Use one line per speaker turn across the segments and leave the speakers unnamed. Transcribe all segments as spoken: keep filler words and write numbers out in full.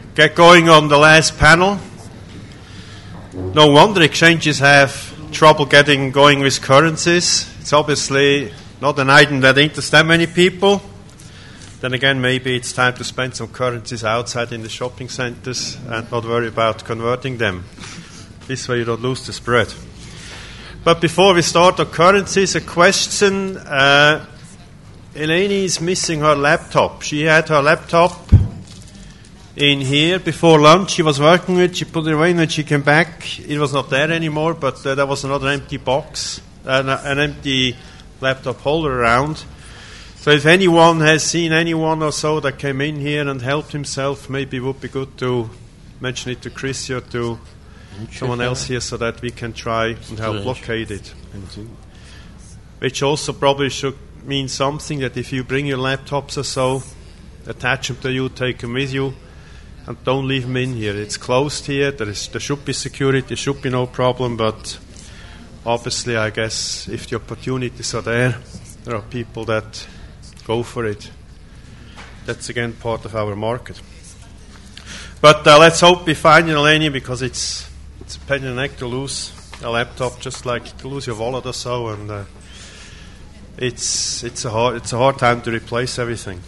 get going on the last panel. No wonder exchanges have trouble getting going with currencies. It's obviously not an item that interests that many people. Then again, maybe it's time to spend some currencies outside in the shopping centers and not worry about converting them. This way you don't lose the spread. But before we start on currencies, a question. Uh, Eleni is missing her laptop. She had her laptop in here before lunch. She was working with it. She put it away. When she came back, it was not there anymore, but uh, there was another empty box, uh, an empty laptop holder around. So if anyone has seen anyone or so that came in here and helped himself, maybe it would be good to mention it to Chris or to someone else here so that we can try and help locate it. Which also probably should mean something, that if you bring your laptops or so, attach them to you, take them with you, and don't leave them in here. It's closed here. There, is, there should be security. There should be no problem. But obviously, I guess if the opportunities are there, there are people that go for it. That's again part of our market. But uh, let's hope we find Eleni, because it's it's a pain in the neck to lose a laptop, just like to lose your wallet or so, and uh, it's it's a hard it's a hard time to replace everything.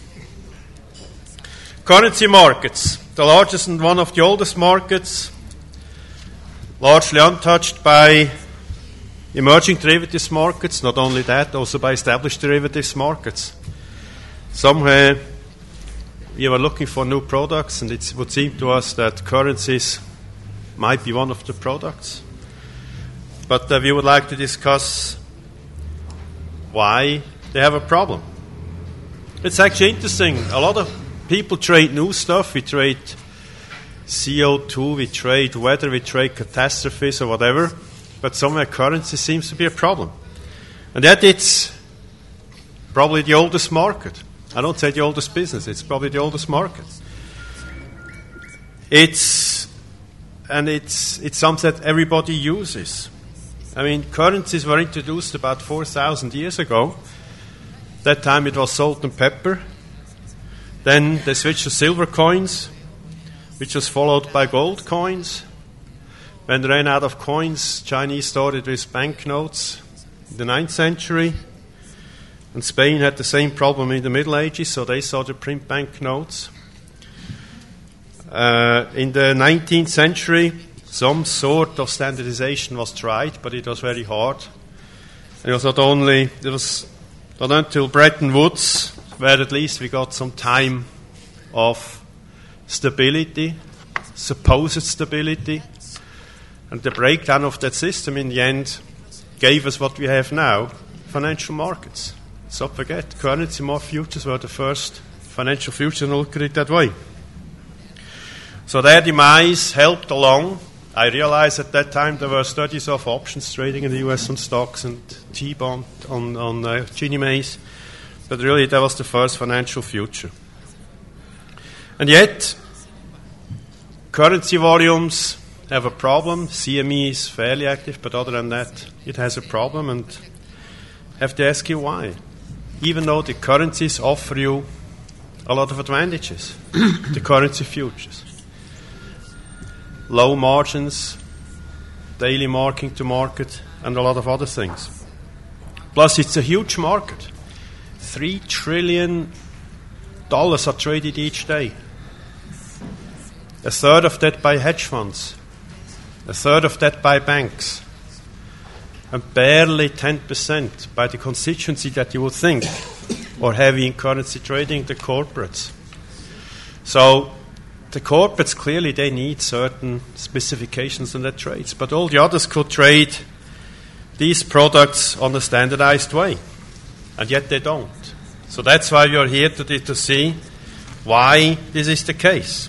Currency markets, the largest and one of the oldest markets, largely untouched by emerging derivatives markets. Not only that, also by established derivatives markets. Somewhere we were looking for new products, and it would seem to us that currencies might be one of the products. But uh, we would like to discuss why they have a problem. It's actually interesting. A lot of people trade new stuff. We trade C O two, we trade weather, we trade catastrophes or whatever. But somewhere currency seems to be a problem. And yet it's probably the oldest market. I don't say the oldest business, it's probably the oldest market. It's and it's it's something that everybody uses. I mean, currencies were introduced about four thousand years ago. That time it was salt and pepper. Then they switched to silver coins, which was followed by gold coins. When they ran out of coins, Chinese started with banknotes in the ninth century. And Spain had the same problem in the Middle Ages, so they started to print banknotes. Uh, in the nineteenth century, some sort of standardization was tried, but it was very hard. And it was not only, it was not until Bretton Woods, where at least we got some time of stability, supposed stability. And the breakdown of that system in the end gave us what we have now, financial markets. So forget, currency more futures were the first financial futures, and look at it that way. So their demise helped along. I realized at that time there were studies of options trading in the U S on stocks and T-bond on, on uh, Ginnie Maes. But really that was the first financial future. And yet, currency volumes have a problem. C M E is fairly active, but other than that, it has a problem. And I have to ask you why. Even though the currencies offer you a lot of advantages, the currency futures. Low margins, daily marking to market, and a lot of other things. Plus, it's a huge market. Three trillion dollars are traded each day. A third of that by hedge funds. A third of that by banks. And barely ten percent by the constituency that you would think are heavy in currency trading, the corporates. So the corporates, clearly they need certain specifications in their trades, but all the others could trade these products on a standardized way, and yet they don't. So that's why we are here today, to see why this is the case.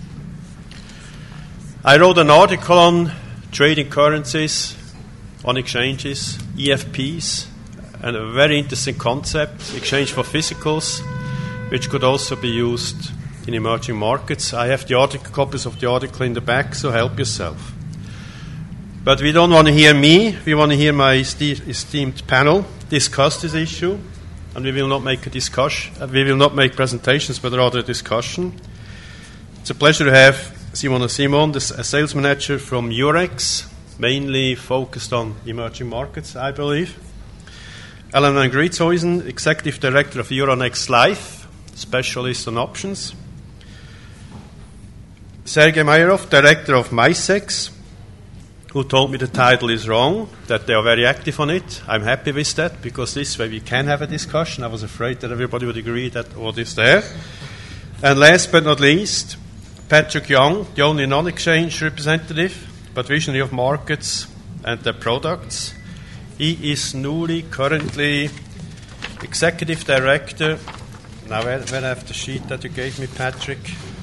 I wrote an article on trading currencies on exchanges, E F Ps, and a very interesting concept, exchange for physicals, which could also be used in emerging markets. I have the article, copies of the article in the back, so help yourself. But we don't want to hear me, we want to hear my esteemed panel discuss this issue, and we will not make a discussion, we will not make presentations, but rather a discussion. It's a pleasure to have Simona Simon, the sales manager from Eurex, mainly focused on emerging markets, I believe. Elena Griezhuisen, executive director of Euronext Life, specialist on options. Sergei Mayarov, director of MySex, who told me the title is wrong, that they are very active on it. I'm happy with that, because this way we can have a discussion. I was afraid that everybody would agree that what is there. And last but not least, Patrick Young, the only non-exchange representative, but visionary of markets and their products. He is newly, currently, executive director. Now, where, where I have the sheet that you gave me, Patrick?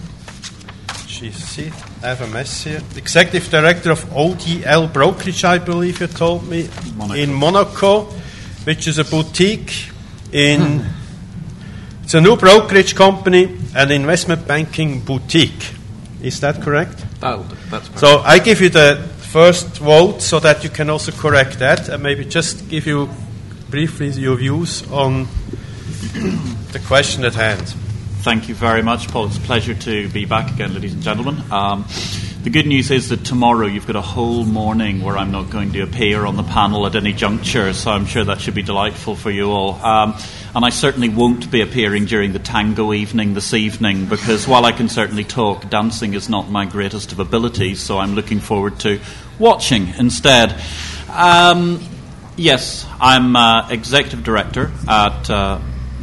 See, I have a mess here. Executive Director of O D L Brokerage, I believe you told me, Monaco. in Monaco, which is a boutique in. Mm. It's a new brokerage company, an investment banking boutique. Is that correct?
That, that's perfect.
So I give you the first vote so that you can also correct that, and maybe just give you briefly your views on the question at hand.
Thank you very much, Paul. It's a pleasure to be back again, ladies and gentlemen. Um, the good news is that tomorrow you've got a whole morning where I'm not going to appear on the panel at any juncture, so I'm sure that should be delightful for you all. Um, and I certainly won't be appearing during the tango evening this evening, because while I can certainly talk, dancing is not my greatest of abilities, so I'm looking forward to watching instead. Um, yes, I'm uh, executive director at uh,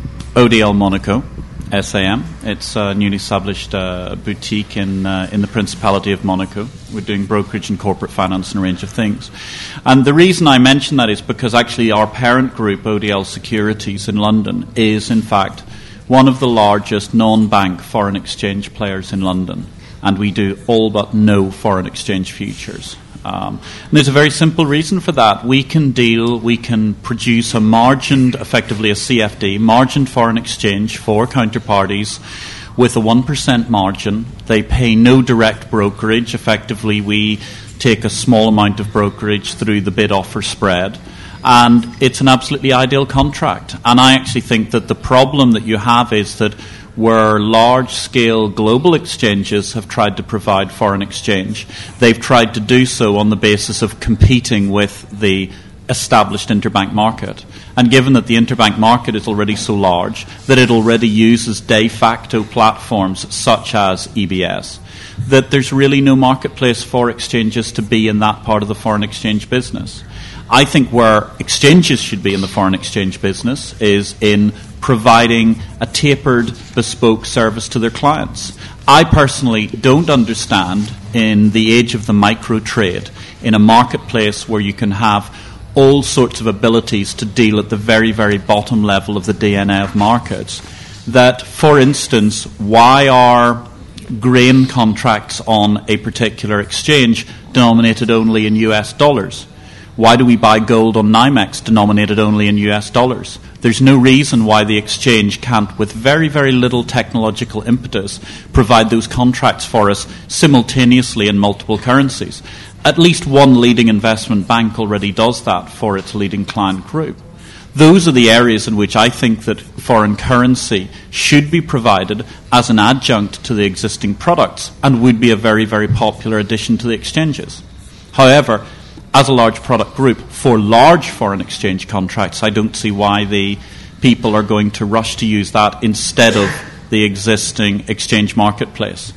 O D L Monaco. S A M. It's a newly established uh, boutique in uh, in the Principality of Monaco. We're doing brokerage and corporate finance and a range of things. And the reason I mention that is because actually our parent group, O D L Securities in London, is in fact one of the largest non-bank foreign exchange players in London. And we do all but no foreign exchange futures. Um, and there's a very simple reason for that. We can deal, we can produce a margined, effectively a C F D, margined foreign exchange for counterparties with a one percent margin. They pay no direct brokerage. Effectively, we take a small amount of brokerage through the bid-offer spread. And it's an absolutely ideal contract. And I actually think that the problem that you have is that where large-scale global exchanges have tried to provide foreign exchange, they've tried to do so on the basis of competing with the established interbank market. And given that the interbank market is already so large, that it already uses de facto platforms such as E B S, that there's really no marketplace for exchanges to be in that part of the foreign exchange business. I think where exchanges should be in the foreign exchange business is in providing a tapered, bespoke service to their clients. I personally don't understand, in the age of the micro trade, in a marketplace where you can have all sorts of abilities to deal at the very, very bottom level of the D N A of markets, that, for instance, why are grain contracts on a particular exchange denominated only in U S dollars? Why do we buy gold on NYMEX denominated only in U S dollars? There's no reason why the exchange can't, with very, very little technological impetus, provide those contracts for us simultaneously in multiple currencies. At least one leading investment bank already does that for its leading client group. Those are the areas in which I think that foreign currency should be provided as an adjunct to the existing products and would be a very, very popular addition to the exchanges. However, as a large product group, for large foreign exchange contracts, I don't see why the people are going to rush to use that instead of the existing exchange marketplace.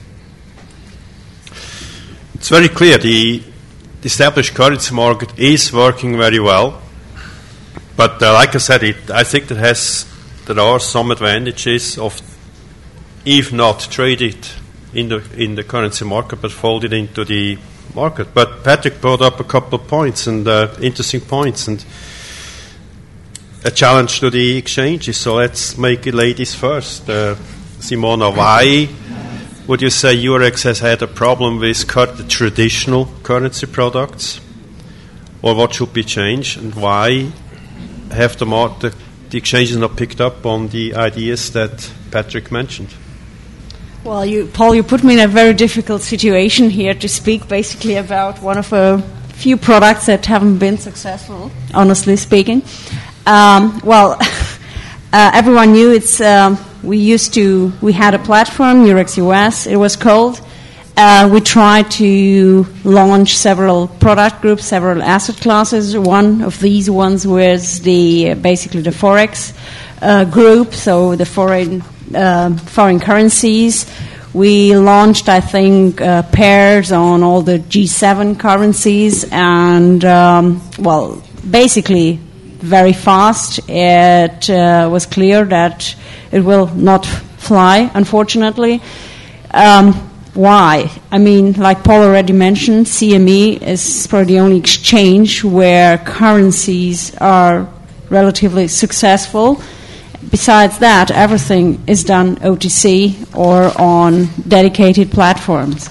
It's very clear the established currency market is working very well. But uh, like I said, it, I think that has there are some advantages of, if not traded in the in the currency market, but folded into the market. But Patrick brought up a couple of points and uh, interesting points and a challenge to the exchanges. So let's make it ladies first. Uh, Simona, why would you say Eurex has had a problem with cur- the traditional currency products, or what should be changed, and why have the, mar- the, the exchanges not picked up on the ideas that Patrick mentioned?
Well, you, Paul, you put me in a very difficult situation here to speak basically about one of a few products that haven't been successful, honestly speaking. Um, well, uh, everyone knew it's um, we used to, we had a platform, Eurex U S, it was called. Uh, we tried to launch several product groups, several asset classes. One of these ones was the basically the Forex uh, group, so the foreign uh, foreign currencies. We launched, I think, uh, pairs on all the G seven currencies, and um, well, basically very fast. It uh, was clear that it will not fly, unfortunately. Um, Why? I mean, like Paul already mentioned, C M E is probably the only exchange where currencies are relatively successful. Besides that, everything is done O T C or on dedicated platforms.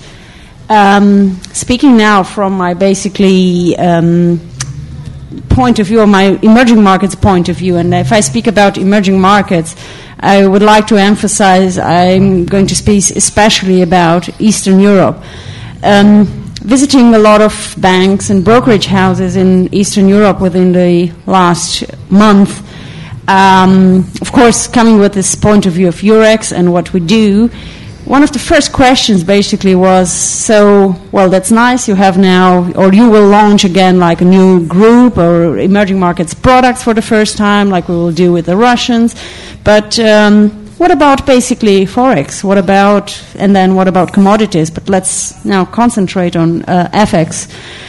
Um, speaking now from my basically um, point of view, or my emerging markets point of view, and if I speak about emerging markets, I would like to emphasize I'm going to speak especially about Eastern Europe. Um, visiting a lot of banks and brokerage houses in Eastern Europe within the last month, um, of course, coming with this point of view of Eurex and what we do, one of the first questions basically was, so, well, that's nice, you have now, or you will launch again like a new group or emerging markets products for the first time, like we will do with the Russians, but um, what about basically Forex? What about, and then what about commodities? But let's now concentrate on uh, F X.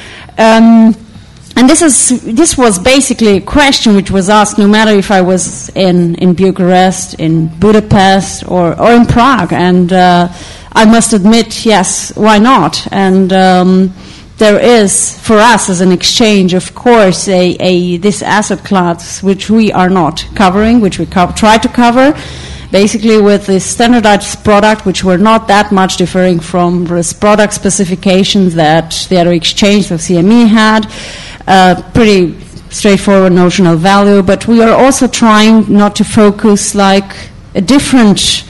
Um, And this is this was basically a question which was asked no matter if I was in, in Bucharest, in Budapest, or, or in Prague. And uh, I must admit, yes, why not? And um, there is, for us as an exchange, of course, a, a this asset class which we are not covering, which we co- try to cover, basically with this standardized product, which were not that much differing from the product specifications that the other exchange of C M E had. Uh, pretty straightforward notional value, but we are also trying not to focus like a different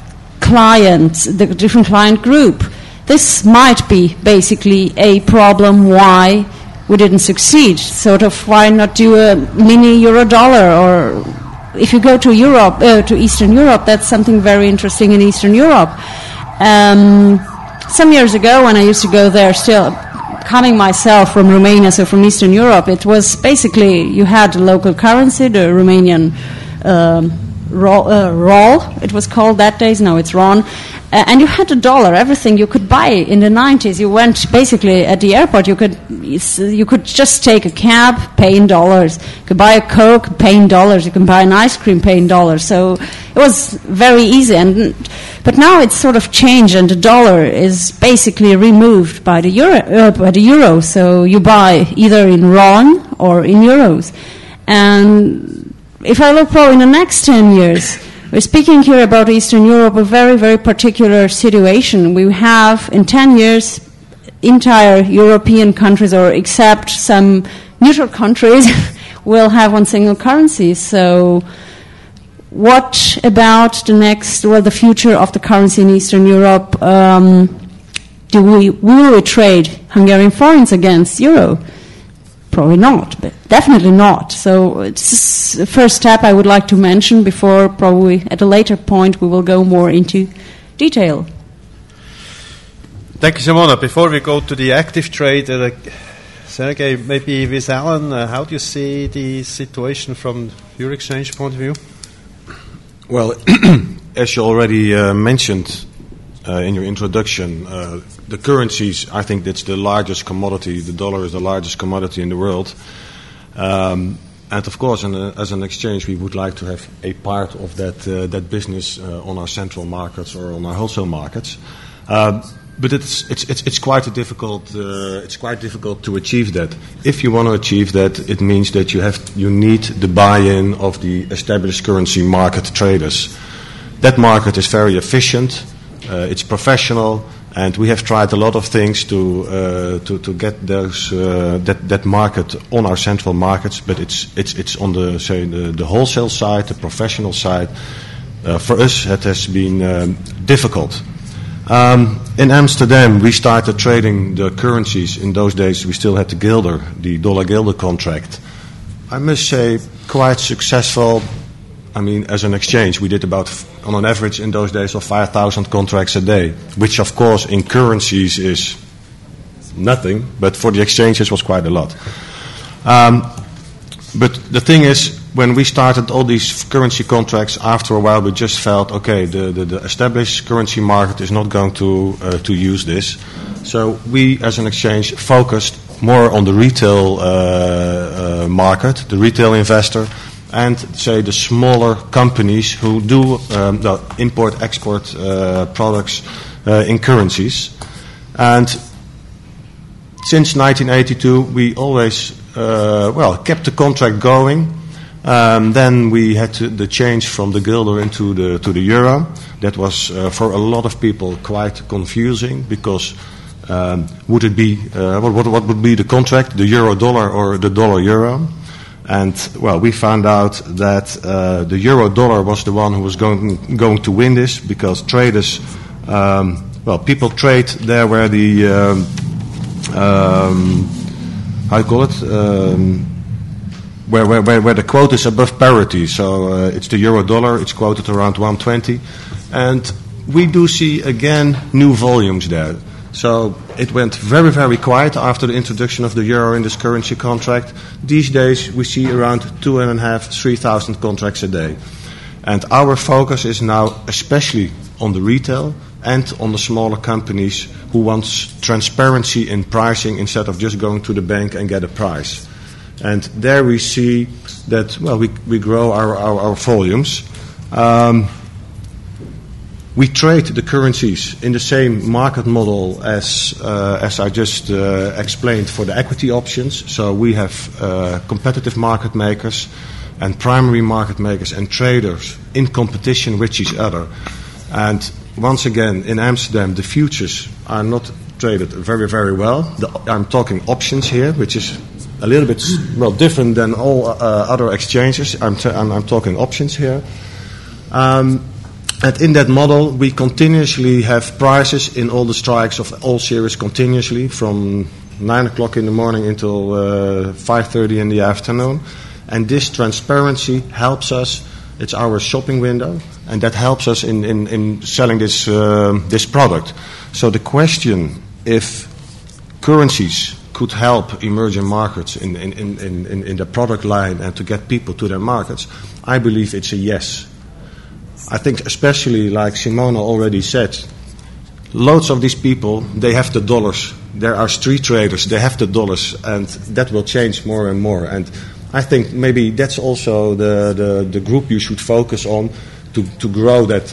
client, the different client group. This might be basically a problem why we didn't succeed. Sort of why not do a mini euro dollar, or if you go to Europe, uh, to Eastern Europe, that's something very interesting in Eastern Europe. Um, some years ago when I used to go there still, coming myself from Romania, so from Eastern Europe, it was basically you had the local currency, the Romanian um, ro- uh, ROL, it was called that days, now it's RON, uh, and you had the dollar, everything you could buy in the nineties. You went basically at the airport, you could you could just take a cab, pay in dollars. You could buy a Coke, pay in dollars. You can buy an ice cream, pay in dollars. So it was very easy. And but now it's sort of changed, and the dollar is basically removed by the euro. Uh, by the euro. So you buy either in RON or in euros. And if I look probably in the next ten years. We're speaking here about Eastern Europe, a very, very particular situation. We have, in ten years, entire European countries, or except some neutral countries, will have one single currency. So what about the next, well, the future of the currency in Eastern Europe? Um, do we, will we trade Hungarian forints against euro? Probably not, but definitely not. So it's the first step I would like to mention before probably at a later point we will go more into detail.
Thank you, Simona. Before we go to the active trade, uh, Sergey, maybe with Alan, uh, how do you see the situation from your exchange point of view?
Well, as you already uh, mentioned uh, in your introduction, uh, the currencies, I think that's the largest commodity. The dollar is the largest commodity in the world. Um, and of course, in a, as an exchange, we would like to have a part of that uh, that business uh, on our central markets or on our wholesale markets. Uh, but it's it's it's, it's quite a difficult uh, it's quite difficult to achieve that. If you want to achieve that, it means that you have you need the buy-in of the established currency market traders. That market is very efficient. Uh, it's professional. And we have tried a lot of things to uh, to to get those uh, that that market on our central markets, but it's it's it's on the say the, the wholesale side, the professional side. Uh, for us, it has been um, difficult. Um, in Amsterdam, we started trading the currencies. In those days, we still had the guilder, the dollar-guilder contract. I must say, quite successful. I mean, as an exchange, we did about f- on an average in those days of five thousand contracts a day, which of course in currencies is nothing, but for the exchanges was quite a lot. Um, but the thing is, when we started all these currency contracts, after a while we just felt, okay, the, the, the established currency market is not going to uh, to use this. So we, as an exchange, focused more on the retail uh, uh, market, the retail investor, and say the smaller companies who do um, the import-export uh, products uh, in currencies. And since nineteen eighty-two, we always uh, well kept the contract going. Um, then we had to, the change from the guilder into the to the euro. That was uh, for a lot of people quite confusing, because um, would it be uh, what, what what would be the contract, the euro dollar or the dollar euro? And well, we found out that uh, the euro dollar was the one who was going going to win this, because traders, um, well, people trade there where the um, um, how you call it. Um, Where, where, where the quote is above parity. So uh, it's the euro dollar, it's quoted around one twenty. And we do see again new volumes there. So it went very, very quiet after the introduction of the euro in this currency contract. These days we see around two and a half, three thousand contracts a day. And our focus is now especially on the retail and on the smaller companies who want transparency in pricing instead of just going to the bank and get a price. And there we see that, well, we, we grow our, our, our volumes. Um, we trade the currencies in the same market model as uh, as I just uh, explained for the equity options. So we have uh, competitive market makers and primary market makers and traders in competition with each other. And once again, in Amsterdam, the futures are not traded very, very well. The, I'm talking options here, which is a little bit well different than all uh, other exchanges. I'm, t- I'm, I'm talking options here. Um, and in that model, we continuously have prices in all the strikes of all series continuously from nine o'clock in the morning until uh, five thirty in the afternoon. And this transparency helps us. It's our shopping window, and that helps us in, in, in selling this uh, this product. So the question if currencies could help emerging markets in, in, in, in, in the product line and to get people to their markets, I believe it's a yes. I think especially, like Simona already said, loads of these people, they have the dollars. There are street traders, they have the dollars, and that will change more and more. And I think maybe that's also the, the, the group you should focus on to, to grow that.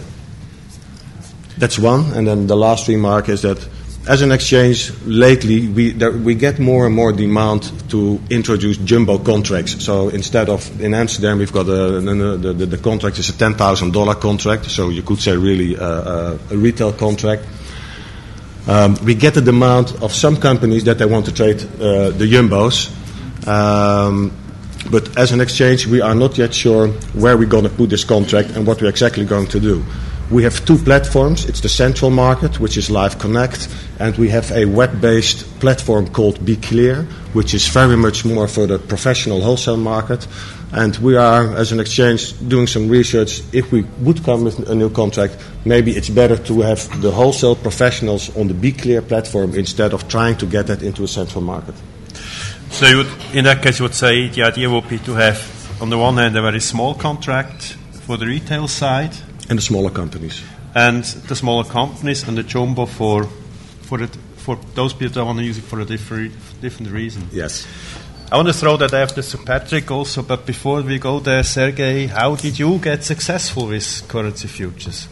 That's one. And then the last remark is that as an exchange, lately we there, we get more and more demand to introduce jumbo contracts. So instead of in Amsterdam, we've got a, a, the, the, the contract is a ten thousand dollar contract. So you could say really a, a, a retail contract. Um, we get the demand of some companies that they want to trade uh, the jumbos. Um, but as an exchange, we are not yet sure where we're going to put this contract and what we're exactly going to do. We have two platforms. It's the central market, which is Live Connect, and we have a web-based platform called Be Clear, which is very much more for the professional wholesale market. And we are, as an exchange, doing some research. If we would come with a new contract, maybe it's better to have the wholesale professionals on the Be Clear platform instead of trying to get that into a central market.
So you would, in that case, you would say the idea would be to have, on the one hand, a very small contract for the retail side,
and the smaller companies.
And the smaller companies and the jumbo for for the, for those people that want to use it for a different different reason.
Yes.
I want to throw that after Sir Patrick also, but before we go there, Sergei, how did you get successful with currency futures?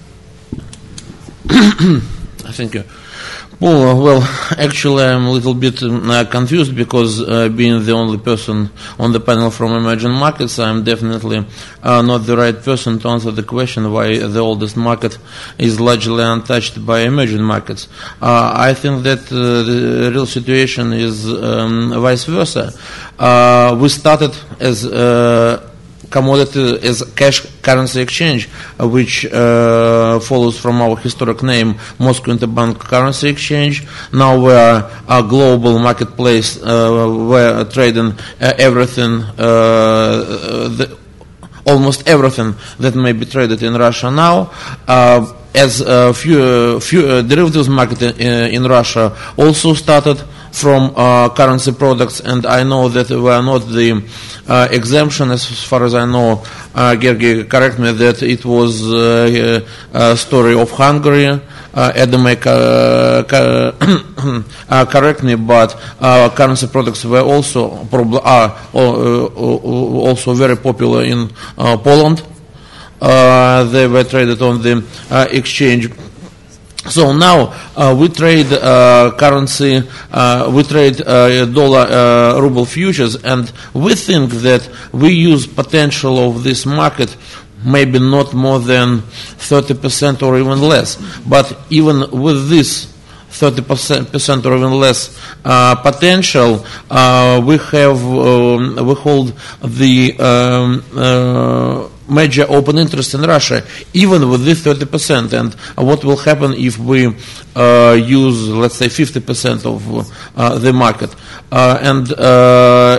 Thank you. Well, well, actually, I'm a little bit uh, confused because uh, being the only person on the panel from emerging markets, I'm definitely uh, not the right person to answer the question why the oldest market is largely untouched by emerging markets. Uh, I think that uh, the real situation is um, vice versa. Uh, we started as uh, commodity as cash currency exchange, uh, which uh, follows from our historic name, Moscow Interbank Currency Exchange. Now we are a global marketplace uh, where trading uh, everything uh, the, almost everything that may be traded in Russia now. Uh, as uh, few, few uh, derivatives market in, in Russia also started from uh, currency products, and I know that we are not the uh, exemption, as far as I know. Uh, Gergi, correct me, that it was uh, a story of Hungary. Uh, Adam may uh, uh, correct me, but uh, currency products were also prob- are uh, also very popular in uh, Poland. Uh, they were traded on the uh, exchange. So now uh, we trade uh, currency, uh, we trade uh, dollar uh, ruble futures, and we think that we use potential of this market maybe not more than thirty percent or even less. But even with this thirty percent or even less uh, potential, uh, we have um, we hold the um, uh, major open interest in Russia, even with this thirty percent. And what will happen if we uh, use, let's say, fifty percent of uh, the market? Uh, and uh,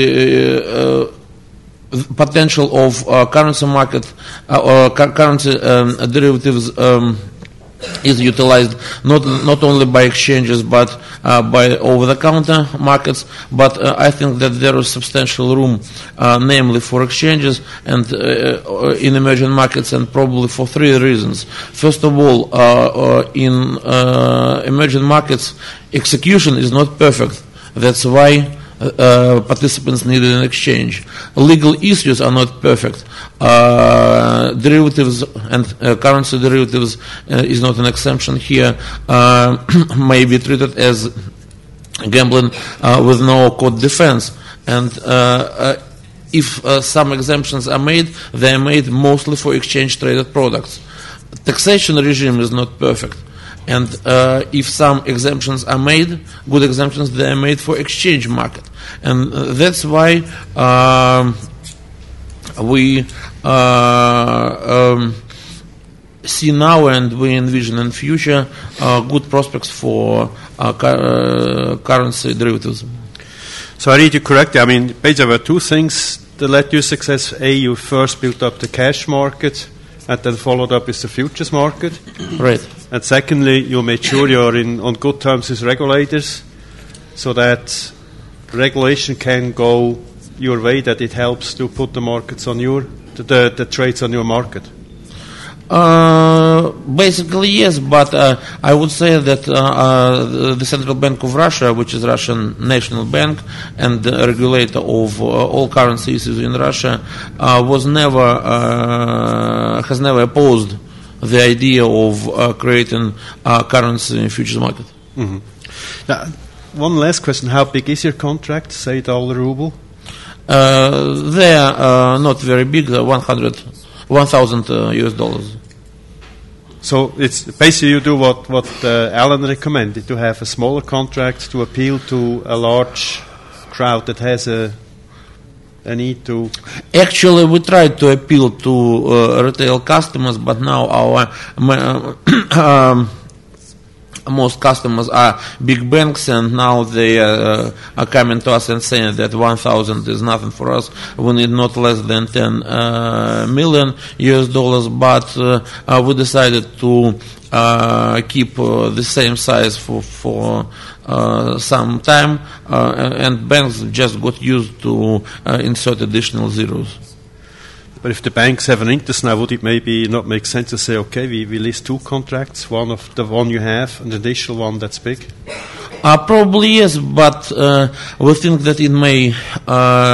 uh, potential of uh, currency market uh, or cu- currency um, derivatives um, is utilized not not only by exchanges but uh, by over-the-counter markets. But uh, I think that there is substantial room, uh, namely for exchanges and uh, in emerging markets, and probably for three reasons. First of all, uh, uh, in uh, emerging markets, execution is not perfect. That's why Uh, participants need an exchange. Legal issues are not perfect. Uh, derivatives and uh, currency derivatives uh, is not an exemption here. Uh, may be treated as gambling uh, with no court defense. And uh, uh, if uh, some exemptions are made, they are made mostly for exchange traded products. Taxation regime is not perfect. And uh, if some exemptions are made, good exemptions, they are made for exchange market. And uh, that's why um, we uh, um, see now and we envision in future uh, good prospects for uh, cu- uh, currency derivatives.
So I read you correctly. I mean, basically there were two things that led to success. A, you first built up the cash market, and then followed up with the futures market.
Right.
And secondly, you made sure you're in on good terms with regulators, so that regulation can go your way, that it helps to put the markets on your the the, the trades on your market.
Uh, basically, yes, but uh, I would say that uh, uh, the Central Bank of Russia, which is Russian National Bank and the regulator of uh, all currency issues in Russia, uh, was never uh, has never opposed the idea of uh, creating a currency futures market.
Mm-hmm. Now, one last question: how big is your contract? Say dollar ruble.
Uh, they are uh, not very big. Uh, one hundred. One thousand uh, U S dollars.
So it's basically you do what what uh, Alan recommended, to have a smaller contract to appeal to a large crowd that has a a need to.
Actually, we tried to appeal to uh, retail customers, but now our uh, um, most customers are big banks, and now they uh, are coming to us and saying that one thousand is nothing for us. We need not less than ten uh, million U S dollars. But uh, uh, we decided to uh, keep uh, the same size for for uh, some time, uh, and banks just got used to uh, insert additional zeros.
But if the banks have an interest now, would it maybe not make sense to say, okay, we, we list two contracts, one of the one you have, and an additional one that's big?
Uh, probably yes, but uh, we think that it may uh,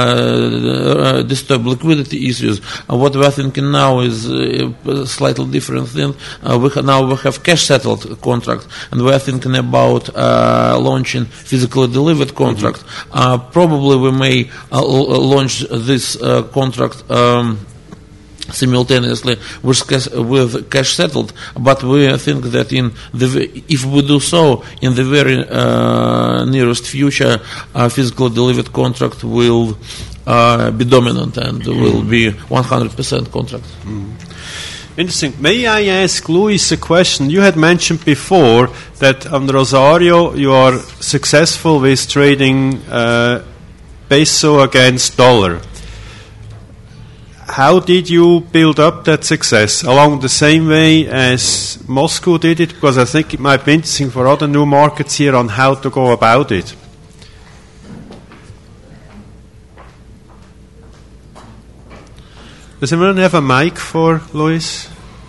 uh, disturb liquidity issues. Uh, what we are thinking now is uh, a slightly different thing. Uh, we ha- now we have cash-settled contracts, and we are thinking about uh, launching physically delivered contract. Mm-hmm. Uh, probably we may uh, l- launch this uh, contract Um, simultaneously with cash, with cash settled, but we think that in the if we do so in the very uh, nearest future, a physical delivered contract will uh, be dominant and mm. will be one hundred percent contract.
Mm. Interesting. May I ask Luis a question? You had mentioned before that on Rosario you are successful with trading uh, peso against dollar. how did you build up that success? Along the same way as Moscow did it? Because I think it might be interesting for other new markets here on how to go about it. Does anyone have a mic for Luis?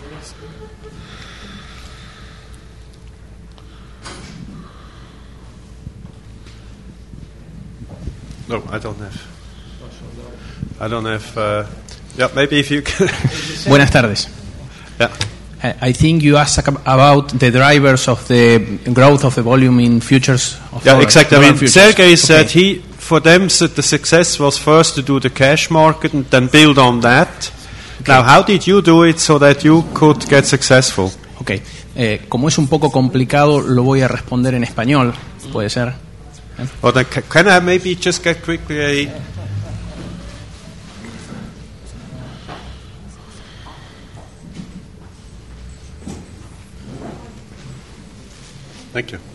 No, I don't have. I don't have. Uh, yeah, maybe if you can.
Buenas tardes.
Yeah.
I think you asked about the drivers of the growth of the volume in futures. Of
yeah,
dollar,
exactly. I mean,
futures.
Sergey
Okay.
said he, for them, said the success was first to do the cash market and then build on that. Okay. Now, how did you do it so that you could get successful?
Okay. Eh, como es un poco complicado, lo voy a responder en español. Puede ser. ¿Eh?
Or then ca- can I maybe just get quickly a... Thank you.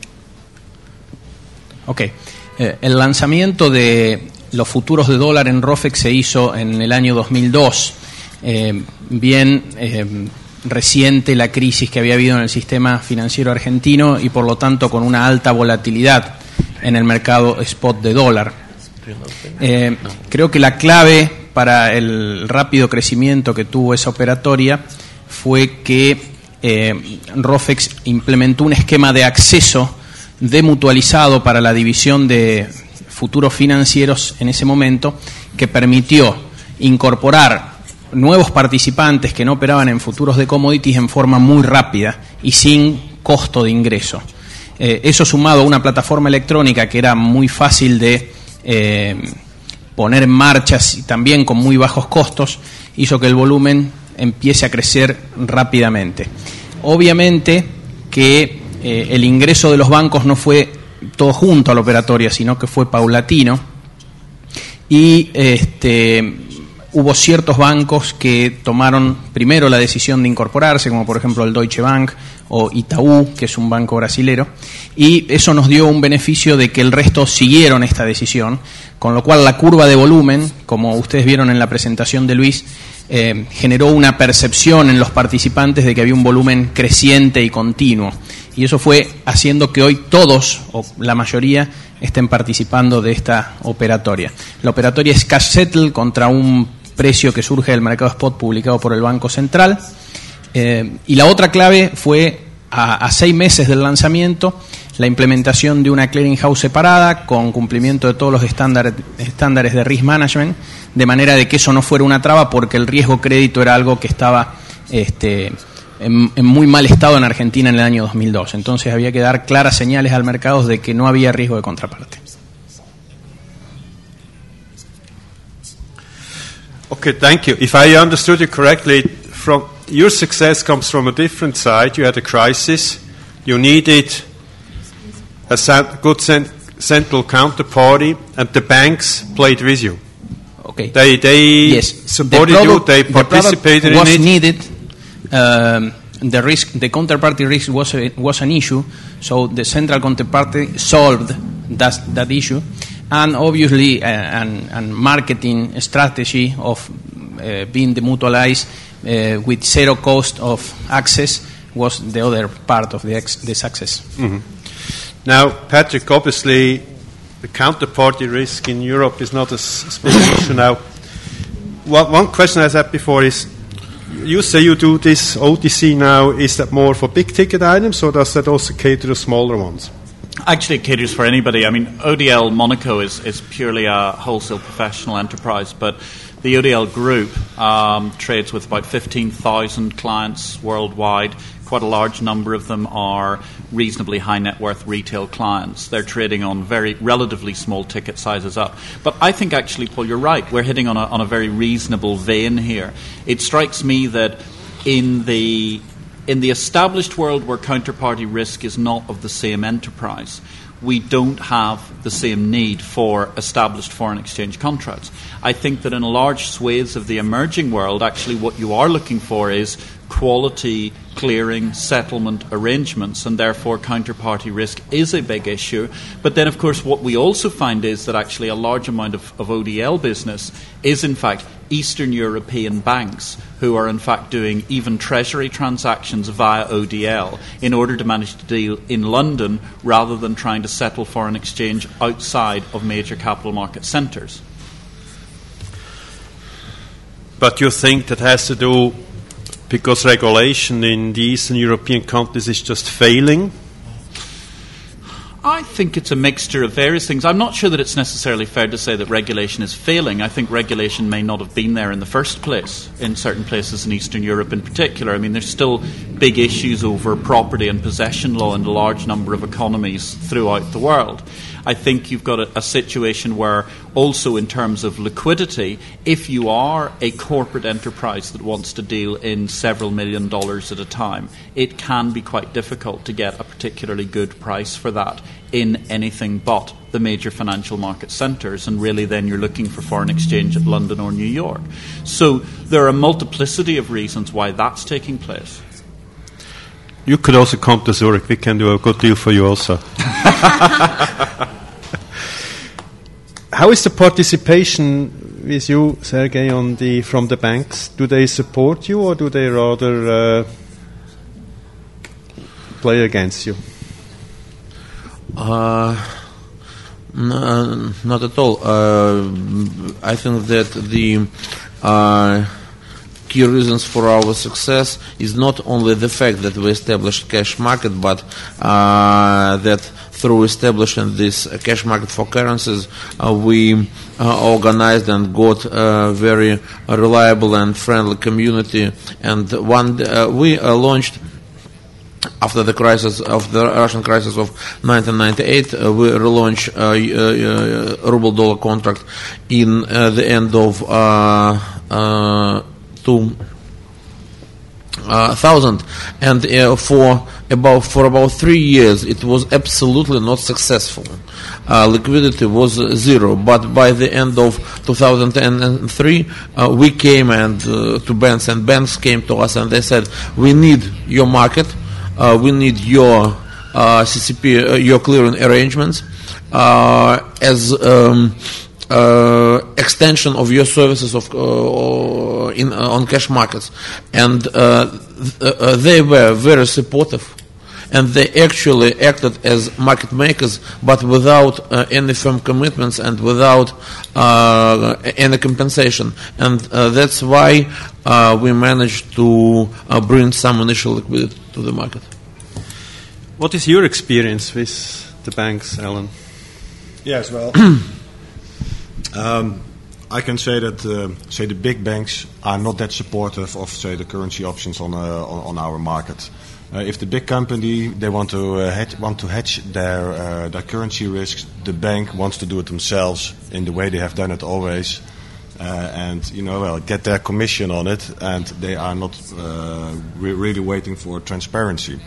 Ok. Eh, el lanzamiento de los futuros de dólar en ROFEX se hizo en el año dos mil dos. Eh, bien eh, reciente la crisis que había habido en el sistema financiero argentino y por lo tanto con una alta volatilidad en el mercado spot de dólar. Eh, creo que la clave para el rápido crecimiento que tuvo esa operatoria fue que eh, ROFEX implementó un esquema de acceso demutualizado para la división de futuros financieros en ese momento, que permitió incorporar nuevos participantes que no operaban en futuros de commodities en forma muy rápida y sin costo de ingreso. Eh, eso sumado a una plataforma electrónica que era muy fácil de eh, poner en marcha y también con muy bajos costos, hizo que el volumen empiece a crecer rápidamente. Obviamente que eh, el ingreso de los bancos no fue todo junto a la operatoria, sino que fue paulatino y este, hubo ciertos bancos que tomaron primero la decisión de incorporarse, como por ejemplo el Deutsche Bank o Itaú, que es un banco brasilero, y eso nos dio un beneficio de que el resto siguieron esta decisión, con lo cual la curva de volumen, como ustedes vieron en la presentación de Luis, eh, generó una percepción en los participantes de que había un volumen creciente y continuo, y eso fue haciendo que hoy todos, o la mayoría, estén participando de esta operatoria. La operatoria es cash settle contra un precio que surge del mercado spot publicado por el Banco Central. Eh, y la otra clave fue, a, a seis meses del lanzamiento, la implementación de una clearing house separada con cumplimiento de todos los estándares, estándares de risk management, de manera de que eso no fuera una traba, porque el riesgo crédito era algo que estaba este, en, en muy mal estado en Argentina en el año dos mil dos. Entonces había que dar claras señales al mercado de que no había riesgo de contraparte.
Okay, thank you. If I understood you correctly, from your success comes from a different side. You had a crisis. You needed a cent- good cent- central counterparty, and the banks played with you.
Okay.
They they
yes.
supported
the
you.
product,
They
the
participated
product was
in it.
needed. Um, the risk, the counterparty risk was a, was an issue. So the central counterparty solved that that issue. And obviously, uh, and, and marketing strategy of uh, being demutualized uh, with zero cost of access was the other part of the, ex- the success.
Mm-hmm. Now, Patrick, obviously, the counterparty risk in Europe is not as as big an issue now. One, one question I had before is, you say you do this O T C now. Is that more for big ticket items, or does that also cater to smaller ones?
Actually, it caters for anybody. I mean, O D L Monaco is, is purely a wholesale professional enterprise, but the O D L group um, trades with about fifteen thousand clients worldwide. Quite a large number of them are reasonably high net worth retail clients. They're trading on very relatively small ticket sizes up. But I think actually, Paul, you're right. We're hitting on a, on a very reasonable vein here. It strikes me that in the In the established world where counterparty risk is not of the same enterprise, we don't have the same need for established foreign exchange contracts. I think that in large swathes of the emerging world, actually what you are looking for is quality clearing settlement arrangements, and therefore counterparty risk is a big issue. But then, of course, what we also find is that actually a large amount of, of O D L business is in fact Eastern European banks who are in fact doing even treasury transactions via O D L in order to manage to deal in London rather than trying to settle foreign exchange outside of major capital market centres.
But you think that has to do because regulation in the Eastern European countries is just failing?
I think it's a mixture of various things. I'm not sure that it's necessarily fair to say that regulation is failing. I think regulation may not have been there in the first place, in certain places in Eastern Europe in particular. I mean, there's still big issues over property and possession law in a large number of economies throughout the world. I think you've got a, a situation where also in terms of liquidity, if you are a corporate enterprise that wants to deal in several million dollars at a time, it can be quite difficult to get a particularly good price for that in anything but the major financial market centres, and really then you're looking for foreign exchange at London or New York. So there are a multiplicity of reasons why that's taking place.
You could also come to Zurich. We can do a good deal for you also. How is the participation with you, Sergei, on the from the banks? Do they support you, or do they rather uh, play against you?
Uh, no, not at all. Uh, I think that the uh, key reasons for our success is not only the fact that we established cash market, but uh, that through establishing this cash market for currencies, uh, we uh, organized and got a very reliable and friendly community. And one uh, we uh, launched after the crisis of the Russian crisis of nineteen ninety-eight, uh, we relaunched uh, uh, uh, ruble dollar contract in uh, the end of uh, uh, two thousand, and uh, for about for about three years it was absolutely not successful. Uh, liquidity was zero, but by the end of two thousand three, uh, we came and uh, to banks, and banks came to us and they said, "We need your market. Uh, we need your uh, C C P, uh, your clearing arrangements uh, as um, uh, extension of your services of uh, in uh, on cash markets." And uh, th- uh, they were very supportive, and they actually acted as market makers, but without uh, any firm commitments and without uh, any compensation. And uh, that's why uh, we managed to uh, bring some initial liquidity to the market.
What is your experience with the banks, Alan?
Yes, well, um, I can say that uh, say the big banks are not that supportive of say the currency options on uh, on, on our market. Uh, if the big company they want to uh, hedge, want to hedge their uh, their currency risks, the bank wants to do it themselves in the way they have done it always, uh, and you know, well, get their commission on it, and they are not uh, re- really waiting for transparency.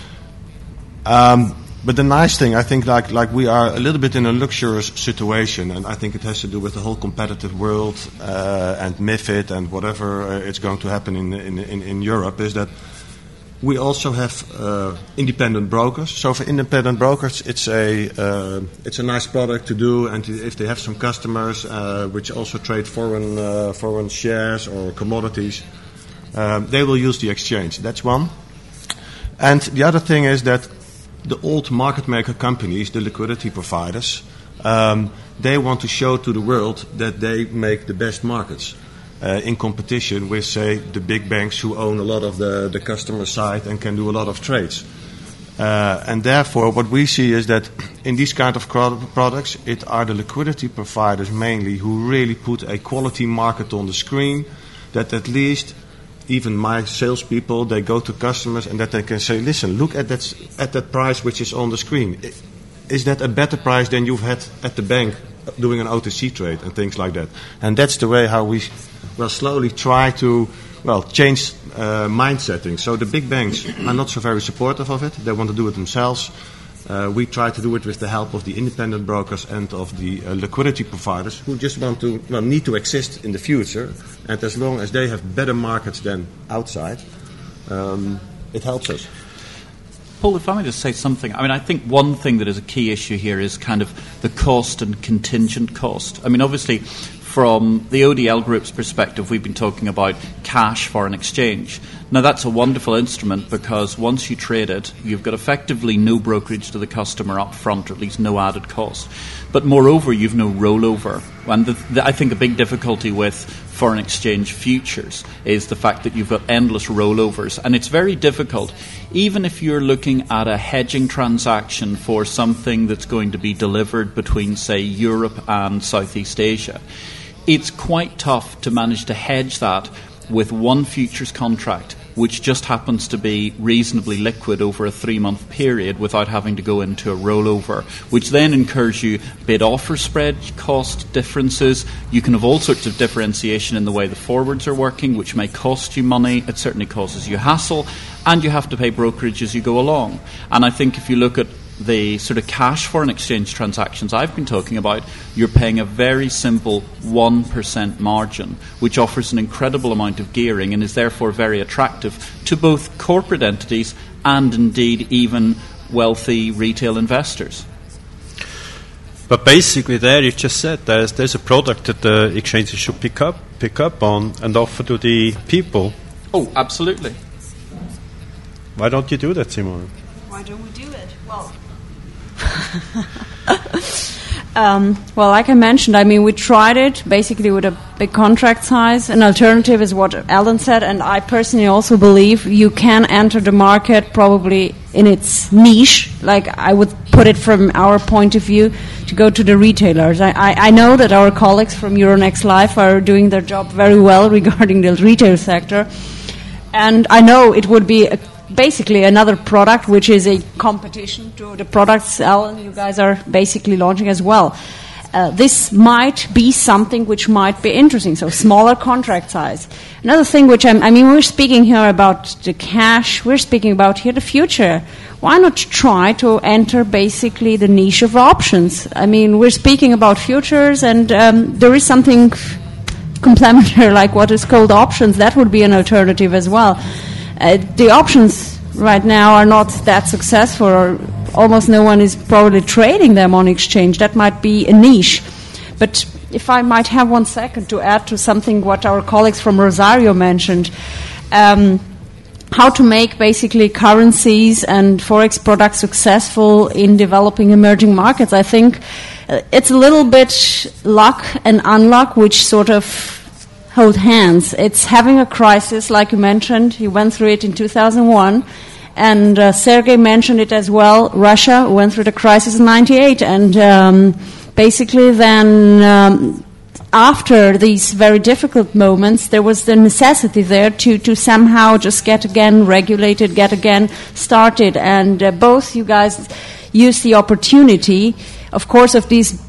Um, but the nice thing, I think, like like we are a little bit in a luxurious situation, and I think it has to do with the whole competitive world uh, and MiFID and whatever uh, it's going to happen in in in, in Europe, is that we also have uh, independent brokers. So for independent brokers, it's a uh, it's a nice product to do, and if they have some customers uh, which also trade foreign uh, foreign shares or commodities, um, they will use the exchange. That's one. And the other thing is that the old market maker companies, the liquidity providers, um, they want to show to the world that they make the best markets. Uh, in competition with, say, the big banks who own a lot of the, the customer side and can do a lot of trades. Uh, and therefore, what we see is that in these kind of pro- products, it are the liquidity providers mainly who really put a quality market on the screen, that at least even my salespeople, they go to customers and that they can say, listen, look at that, at that price which is on the screen. Is that a better price than you've had at the bank doing an O T C trade and things like that? And that's the way how we well slowly try to well change uh, mind setting. So the big banks are not so very supportive of it. They want to do it themselves. Uh, we try to do it with the help of the independent brokers and of the uh, liquidity providers who just want to well need to exist in the future. And as long as they have better markets than outside, um, it helps us.
Paul, if I may just say something. I mean, I think one thing that is a key issue here is kind of the cost and contingent cost. I mean, obviously, from the O D L Group's perspective, we've been talking about cash foreign exchange. Now, that's a wonderful instrument because once you trade it, you've got effectively no brokerage to the customer up front, or at least no added cost. But moreover, you've no rollover. And the, the, I think a big difficulty with foreign exchange futures is the fact that you've got endless rollovers. And it's very difficult, even if you're looking at a hedging transaction for something that's going to be delivered between, say, Europe and Southeast Asia. It's quite tough to manage to hedge that with one futures contract, which just happens to be reasonably liquid over a three-month period without having to go into a rollover, which then incurs you bid-offer spread cost differences. You can have all sorts of differentiation in the way the forwards are working, which may cost you money. It certainly causes you hassle, and you have to pay brokerage as you go along. And I think if you look at the sort of cash foreign exchange transactions I've been talking about, you're paying a very simple one percent margin, which offers an incredible amount of gearing and is therefore very attractive to both corporate entities and indeed even wealthy retail investors.
But basically there you just said there's, there's a product that the exchanges should pick up, pick up on and offer to the people.
Oh, absolutely.
Why don't you do that, Simone?
Why don't we do it? Well... um, well, like I mentioned, I mean, we tried it basically with a big contract size. An alternative is what Alan said, and I personally also believe you can enter the market probably in its niche, like I would put it from our point of view, to go to the retailers. I, I, I know that our colleagues from Euronext Live are doing their job very well regarding the retail sector, and I know it would be a basically another product which is a competition to the products, Alan, you guys are basically launching as well. Uh, this might be something which might be interesting, so smaller contract size. Another thing which I'm, I mean, we're speaking here about the cash, we're speaking about here the future. Why not try to enter basically the niche of options? I mean, we're speaking about futures, and um, there is something complementary like what is called options. That would be an alternative as well. Uh, the options right now are not that successful, or almost no one is probably trading them on exchange. That might be a niche. But if I might have one second to add to something what our colleagues from Rosario mentioned, um, how to make basically currencies and Forex products successful in developing emerging markets. I think uh, it's a little bit luck and unluck which sort of hold hands. It's having a crisis, like you mentioned. You went through it in two thousand one, and uh, Sergei mentioned it as well. Russia went through the crisis in ninety-eight, and um, basically then um, after these very difficult moments, there was the necessity there to, to somehow just get again regulated, get again started, and uh, both you guys used the opportunity, of course, of these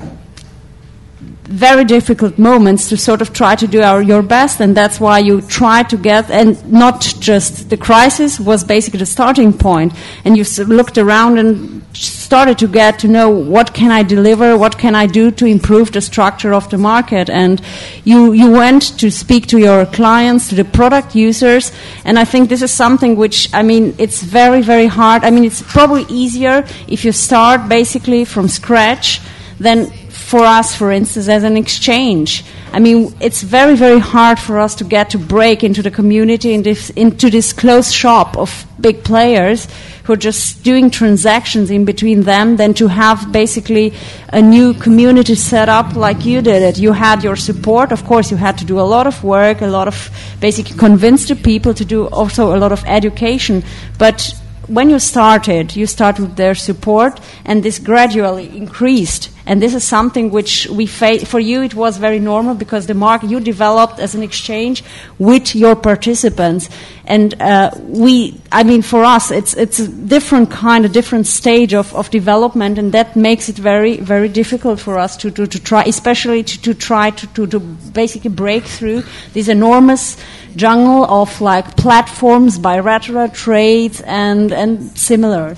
very difficult moments to sort of try to do our, your best, and that's why you try to get, and not just the crisis was basically the starting point, and you looked around and started to get to know what can I deliver, what can I do to improve the structure of the market, and you, you went to speak to your clients, to the product users, and I think this is something which, I mean, it's very, very hard. I mean, it's probably easier if you start basically from scratch than for us, for instance, as an exchange. I mean, it's very, very hard for us to get to break into the community, in this, into this closed shop of big players who are just doing transactions in between them, than to have basically a new community set up like you did it. You had your support. Of course, you had to do a lot of work, a lot of basically convince the people to do also a lot of education. But when you started, you started with their support, and this gradually increased. And this is something which we face. For you, it was very normal because the market you developed as an exchange with your participants. And uh, we, I mean, for us, it's it's a different kind, a different stage of, of development, and that makes it very, very difficult for us to, to, to try, especially to, to try to, to, to basically break through this enormous jungle of like platforms, bilateral trades, and and similar.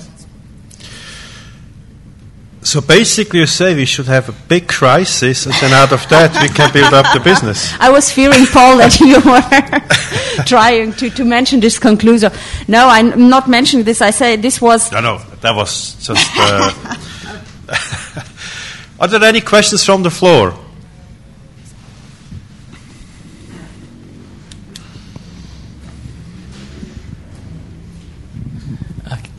So basically you say we should have a big crisis, and then out of that we can build up the business.
I was fearing, Paul, that you were trying to, to mention this conclusion. No, I'm not mentioning this. I say this was...
No, no, that was just... Uh, Are there any questions from the floor?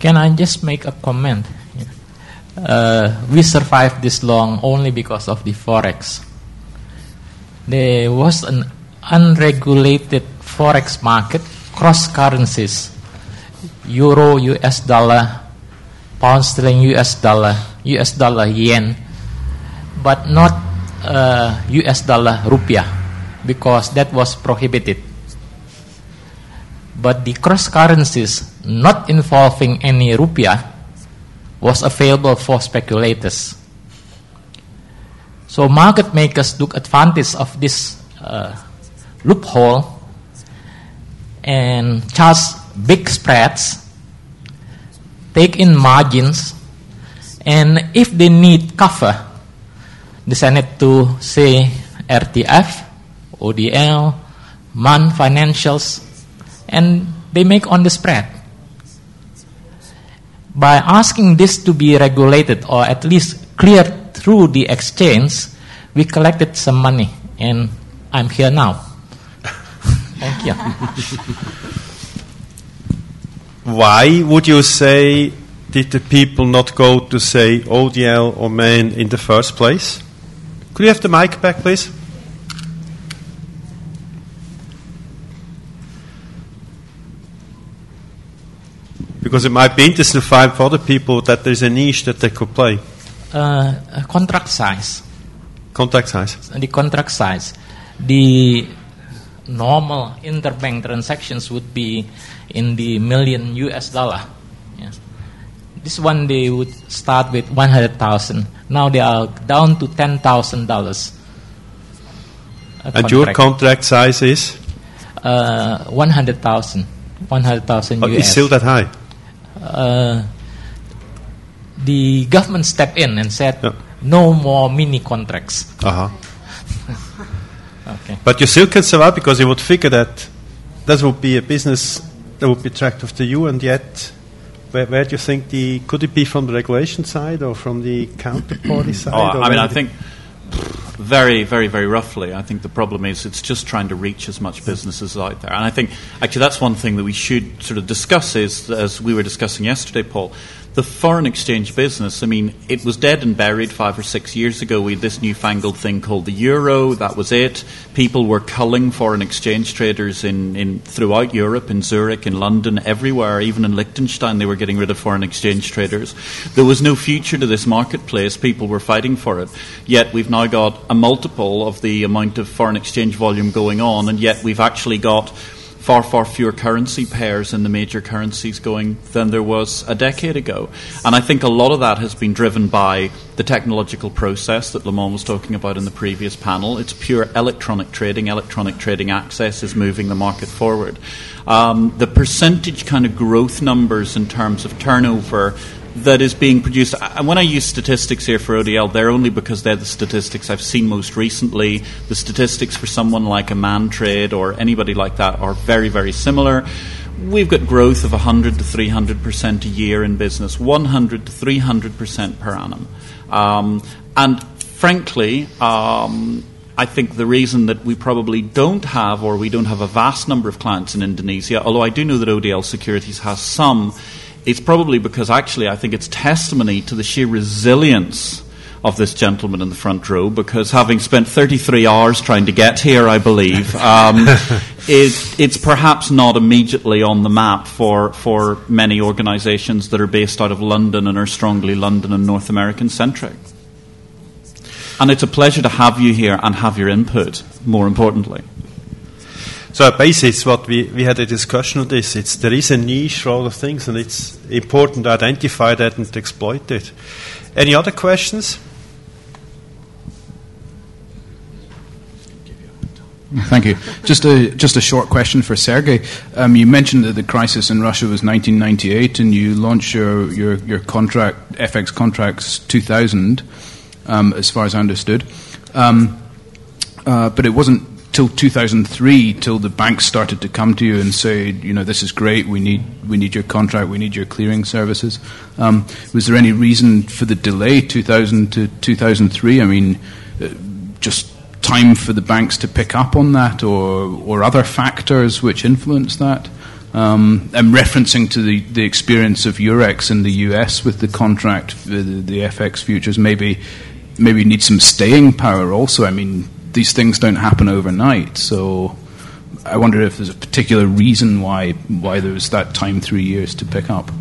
Can I just make a comment? Uh, we survived this long only because of the forex. There was an unregulated forex market, cross currencies, euro, U S dollar, pound sterling, U S dollar, U S dollar, yen, but not uh, U S dollar, rupiah, because that was prohibited. But the cross currencies not involving any rupiah was available for speculators. So market makers took advantage of this uh, loophole and charge big spreads, take in margins, and if they need cover, they send it to, say, R T F, O D L, MAN Financials, and they make on the spread. By asking this to be regulated or at least cleared through the exchange, we collected some money, and I'm here now. Thank you.
Why would you say did the people not go to, say, O D L or MAN in the first place? Could you have the mic back, please? Because it might be interesting to find for other people that there's a niche that they could play.
Uh, contract size.
Contract size.
The contract size. The normal interbank transactions would be in the million U S dollar. Yes. This one they would start with one hundred thousand. Now they are down to ten thousand dollars.
And your contract size is?
Uh, one hundred thousand. one hundred thousand
oh,
U S.
It's still that high?
Uh, the government stepped in and said,
yeah.
no more mini contracts.
Uh-huh.
Okay.
But you still can survive because you would figure that that would be a business that would be attractive to you, and yet where, where do you think the, could it be from the regulation side or from the counterparty side?
Oh, I mean, I think very, very, very roughly, I think the problem is it's just trying to reach as much businesses out there. And I think, actually, that's one thing that we should sort of discuss is, as we were discussing yesterday, Paul, the foreign exchange business. I mean, it was dead and buried five or six years ago. We had this newfangled thing called the euro. That was it. People were culling foreign exchange traders in, in throughout Europe, in Zurich, in London, everywhere. Even in Liechtenstein, they were getting rid of foreign exchange traders. There was no future to this marketplace. People were fighting for it. Yet we've now got a multiple of the amount of foreign exchange volume going on, and yet we've actually got far, far fewer currency pairs in the major currencies going than there was a decade ago. And I think a lot of that has been driven by the technological process that Lamont was talking about in the previous panel. It's pure electronic trading. Electronic trading access is moving the market forward. Um, the percentage kind of growth numbers in terms of turnover that is being produced, and when I use statistics here for O D L, they're only because they're the statistics I've seen most recently. The statistics for someone like a Man Trade or anybody like that are very, very similar. We've got growth of one hundred to three hundred percent a year in business, one hundred to three hundred percent per annum. Um, and frankly, um, I think the reason that we probably don't have, or we don't have a vast number of clients in Indonesia, although I do know that O D L Securities has some, it's probably because actually I think it's testimony to the sheer resilience of this gentleman in the front row, because having spent thirty-three hours trying to get here, I believe, um, it, it's perhaps not immediately on the map for, for many organisations that are based out of London and are strongly London and North American centric. And it's a pleasure to have you here and have your input, more importantly.
So basically, it's what we, we had a discussion on this. It's there is a niche for all the things, and it's important to identify that and to exploit it. Any other questions?
Thank you. Just a just a short question for Sergey. Um, you mentioned that the crisis in Russia was nineteen ninety-eight, and you launched your your, your contract F X contracts two thousand, um, as far as I understood. Um, uh, but it wasn't till two thousand three till the banks started to come to you and say, you know, this is great. We need we need your contract. We need your clearing services. Um, was there any reason for the delay, two thousand to two thousand three? I mean, uh, just time for the banks to pick up on that, or or other factors which influence that? Um, I'm referencing to the, the experience of Eurex in the U S with the contract, the, the F X futures. Maybe, maybe need some staying power also. I mean, these things don't happen overnight. So I wonder if there's a particular reason why why there was that time, three years, to pick up.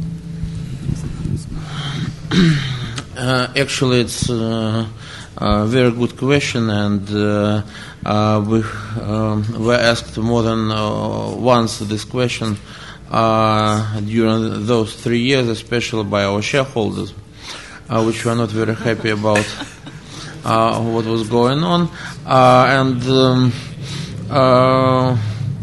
Uh, actually, it's uh, a very good question, and uh, uh, we um, were asked more than uh, once this question uh, during those three years, especially by our shareholders, uh, which were not very happy about uh, what was going on. Uh, and um, uh,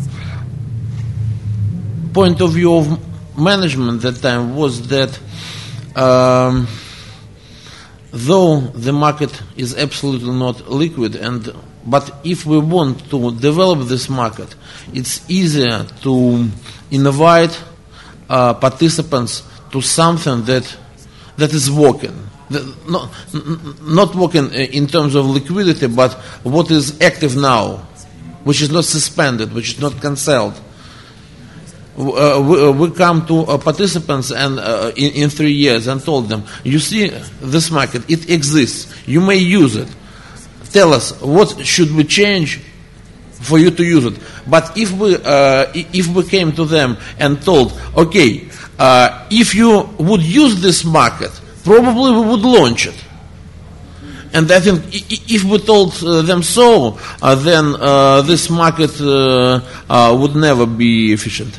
point of view of management at that time was that um, though the market is absolutely not liquid, and but if we want to develop this market, it's easier to invite uh, participants to something that that is working, that, not not working in terms of liquidity, but what is active now, which is not suspended, which is not cancelled. Uh, we, uh, we come to uh, participants and uh, in, in three years and told them, you see this market, it exists, you may use it, tell us what should we change for you to use it. But if we uh, if we came to them and told, okay, uh, if you would use this market, probably we would launch it. And I think if we told uh, them so, uh, then uh, this market uh, uh, would never be efficient.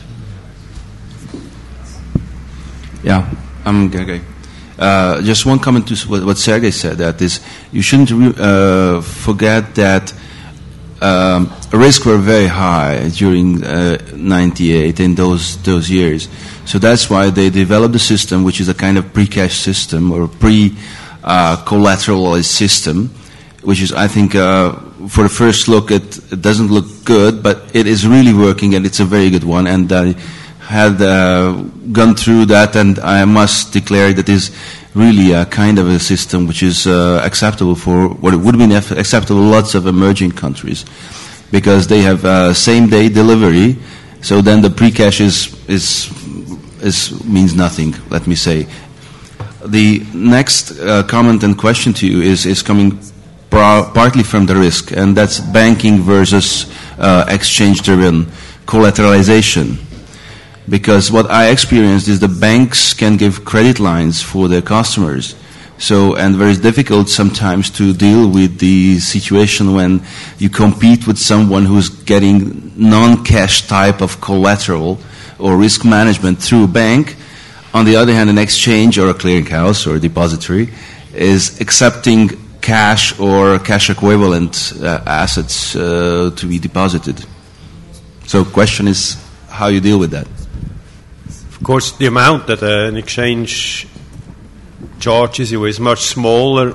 Yeah, I'm Gege. Uh, just one comment to what, what Sergey said, that is, you shouldn't re- uh, forget that um, risks were very high during uh, ninety-eight in those those years. So that's why they developed a system which is a kind of pre-cash system or pre-collateralized uh, system, which is, I think, uh, for the first look, it, it doesn't look good, but it is really working, and it's a very good one. And I had uh, gone through that, and I must declare that is really a kind of a system which is uh, acceptable for what it would have been acceptable in lots of emerging countries, because they have uh, same-day delivery. So then the pre-cash is is is means nothing. Let me say. The next uh, comment and question to you is is coming par- partly from the risk, and that's banking versus uh, exchange-driven collateralization. Because what I experienced is the banks can give credit lines for their customers. So, and very difficult sometimes to deal with the situation when you compete with someone who's getting non-cash type of collateral or risk management through a bank. On the other hand, an exchange or a clearinghouse or a depository is accepting cash or cash equivalent uh, assets uh, to be deposited. So, question is how you deal with that.
Of course, the amount that uh, an exchange charges you is much smaller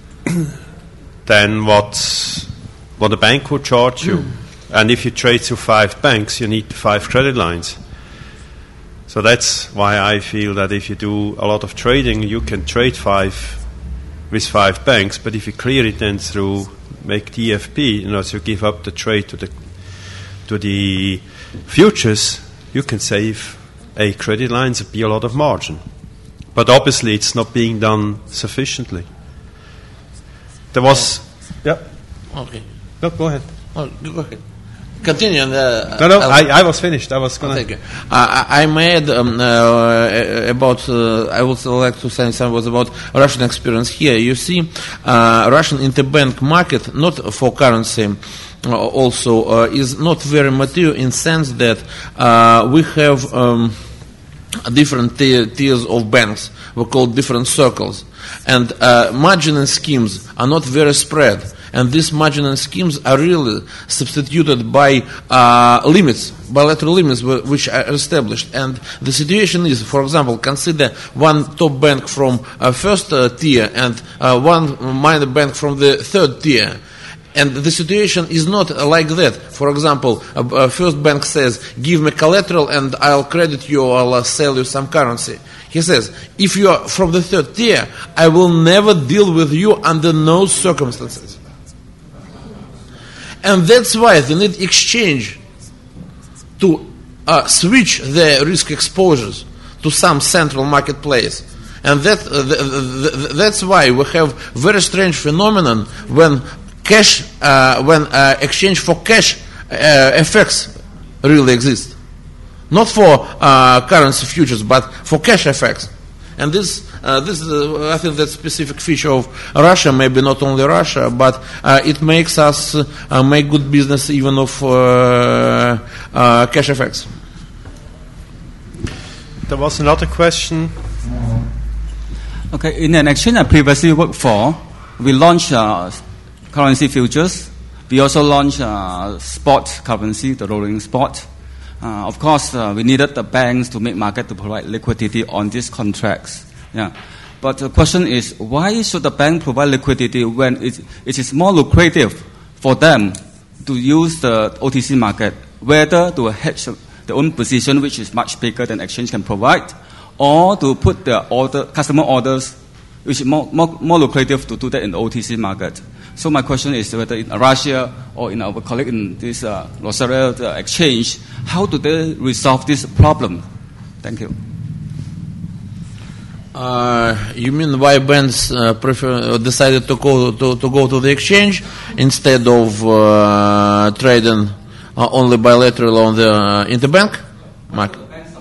than what what a bank would charge you. And if you trade through five banks, you need five credit lines. So that's why I feel that if you do a lot of trading, you can trade five with five banks. But if you clear it then through make D F P, you know, so you give up the trade to the to the futures, you can save a credit lines, be a lot of margin. But obviously it's not being done sufficiently. There was... Yeah.
Okay.
No, go ahead.
Oh, go ahead. Continue. Uh,
no, no, I, I was finished. I was going
to... Uh, I, I made um, uh, about... Uh, I would like to say something about Russian experience here. You see, uh, Russian interbank market, not for currency, Uh, also uh, is not very mature in sense that uh, we have um, different tier, tiers of banks. We call different circles, and uh, margining schemes are not very spread. And these margining schemes are really substituted by uh, limits, bilateral limits, which are established. And the situation is, for example, consider one top bank from uh, first uh, tier and uh, one minor bank from the third tier. And the situation is not like that. For example, a, a first bank says, give me collateral and I'll credit you or I'll sell you some currency. He says, if you are from the third tier, I will never deal with you under no circumstances. And that's why they need exchange to uh, switch their risk exposures to some central marketplace. And that uh, th- th- th- that's why we have very strange phenomenon when cash, uh, when uh, exchange for cash uh, effects really exist. Not for uh, currency futures, but for cash effects. And this, uh, this is, uh, I think, that specific feature of Russia, maybe not only Russia, but uh, it makes us uh, make good business even of uh, uh, cash effects.
There was another question.
Okay, in an exchange I previously worked for, we launched uh, currency futures. We also launched uh, spot currency, the rolling spot. Uh, of course, uh, we needed the banks to make market to provide liquidity on these contracts. Yeah. But the question is, why should the bank provide liquidity when it, it is more lucrative for them to use the O T C market, whether to hedge their own position, which is much bigger than exchange can provide, or to put their order, customer orders, which is more, more, more lucrative to do that in the O T C market. So my question is whether in Russia or in our colleague in this uh, Rosario uh, exchange, how do they resolve this problem? Thank you.
Uh, you mean why banks uh, prefer, decided to go to, to go to the exchange instead of uh, trading uh, only bilateral on the uh, interbank market?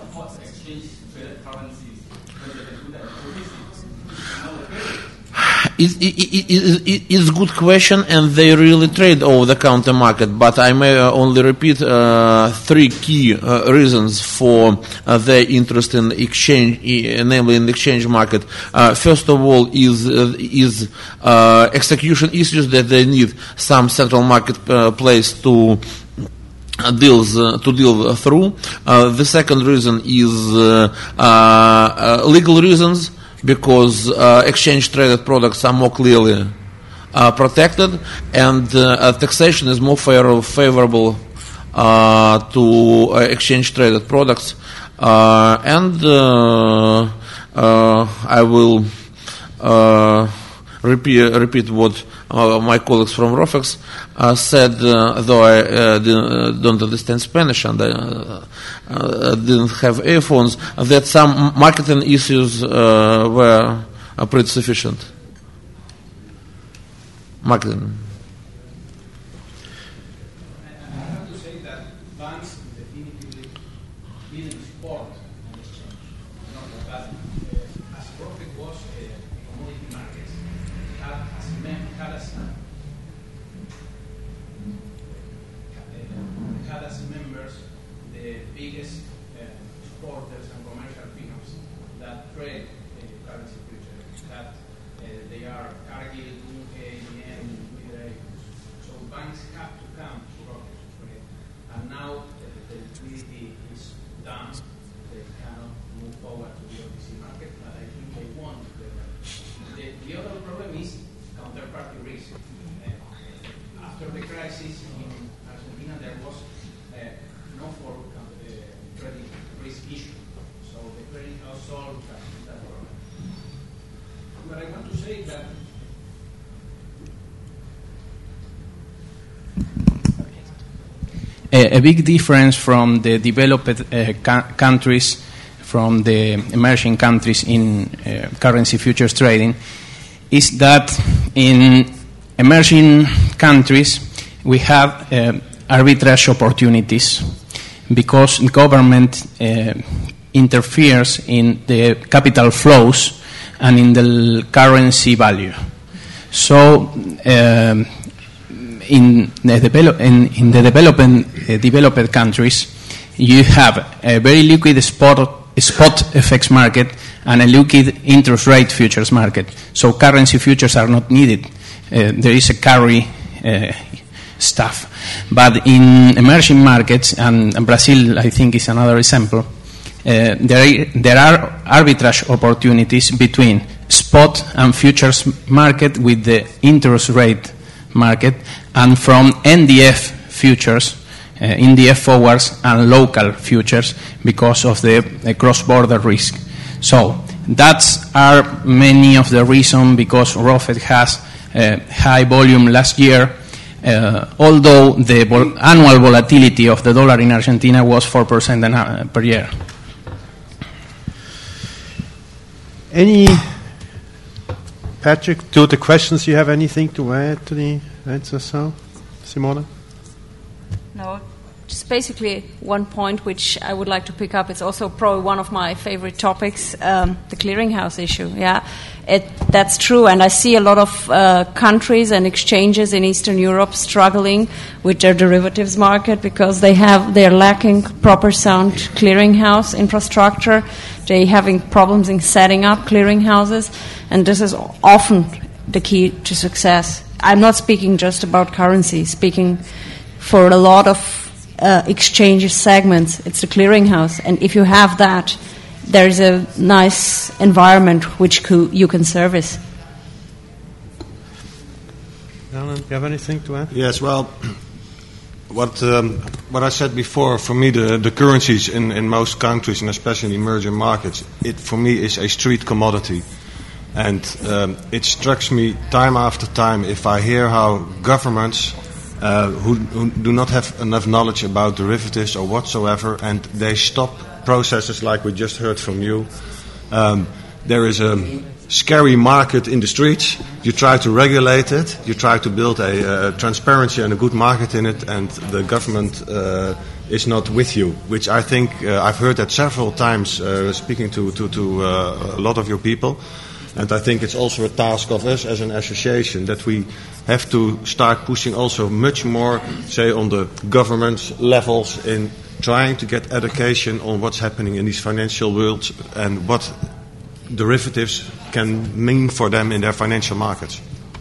It, it, it, it, it's a good question, and they really trade over the counter market. But I may uh, only repeat uh, three key uh, reasons for uh, their interest in exchange, uh, namely in the exchange market. Uh, first of all, is uh, is uh, execution issues that they need some central market uh, place to. Uh, deals uh, to deal through. Uh, the second reason is uh, uh, uh, legal reasons, because uh, exchange-traded products are more clearly uh, protected, and uh, taxation is more favor- favorable uh, to uh, exchange-traded products. Uh, and uh, uh, I will uh, repeat, repeat what uh, my colleagues from ROFEX uh, said, uh, though I uh, didn't, don't understand Spanish and I uh, uh, didn't have earphones, that some marketing issues uh, were uh, pretty sufficient. Marketing.
I have to say that banks definitively didn't support an exchange. No, but uh, as profit was a commodity market, had as mem- had as uh, had as members the biggest uh, supporters and commercial firms that trade uh, currency futures. That uh, they are Cargill, Bunge, I B M, so banks have to come to Rocket for it. And now that the liquidity is done, they cannot move forward to the O T C market, but I think they want to do that. The, the other problem is counterparty risk. Uh, after the crisis in Argentina, there was uh, no for uh, credit risk issue. So the credit house solved that, that problem. But I want to say that A, a big difference from the developed uh, ca- countries, from the emerging countries in uh, currency futures trading, is that in emerging countries we have uh, arbitrage opportunities because government uh, interferes in the capital flows and in the currency value. So. Um, In the, develop, in, in the developing, uh, developed countries, you have a very liquid spot, spot F X market and a liquid interest rate futures market. So currency futures are not needed. Uh, there is a carry uh, stuff. But in emerging markets, and, and Brazil, I think, is another example, uh, there, there are arbitrage opportunities between spot and futures market with the interest rate market, and from N D F futures, uh, N D F forwards, and local futures because of the, the cross-border risk. So that's are many of the reasons because ROFED has uh, high volume last year. uh, although the vol- annual volatility of the dollar in Argentina was four percent an, uh, per year.
Any, Patrick, to the questions, you have anything to add to the answer, so, Simona?
No, just basically one point which I would like to pick up. It's also probably one of my favorite topics, um, the clearinghouse issue. Yeah, it, that's true, and I see a lot of uh, countries and exchanges in Eastern Europe struggling with their derivatives market because they have they're lacking proper sound clearinghouse infrastructure. They're having problems in setting up clearinghouses, and this is often the key to success. I'm not speaking just about currency, speaking for a lot of uh, exchange segments. It's the clearinghouse, and if you have that, there's a nice environment which co- you can service.
Alan, do you have anything to add?
Yes, well, what um, what I said before, for me, the, the currencies in, in most countries, and especially in emerging markets, it for me is a street commodity. And um, it strikes me time after time if I hear how governments uh, who, who do not have enough knowledge about derivatives or whatsoever, and they stop processes like we just heard from you. Um, there is a scary market in the streets. You try to regulate it. You try to build a, a transparency and a good market in it, and the government uh, is not with you, which I think uh, I've heard that several times uh, speaking to, to, to uh, a lot of your people. And I think it's also a task of us as an association that we have to start pushing also much more, say, on the government levels in trying to get education on what's happening in these financial worlds and what derivatives can mean for them in their financial markets.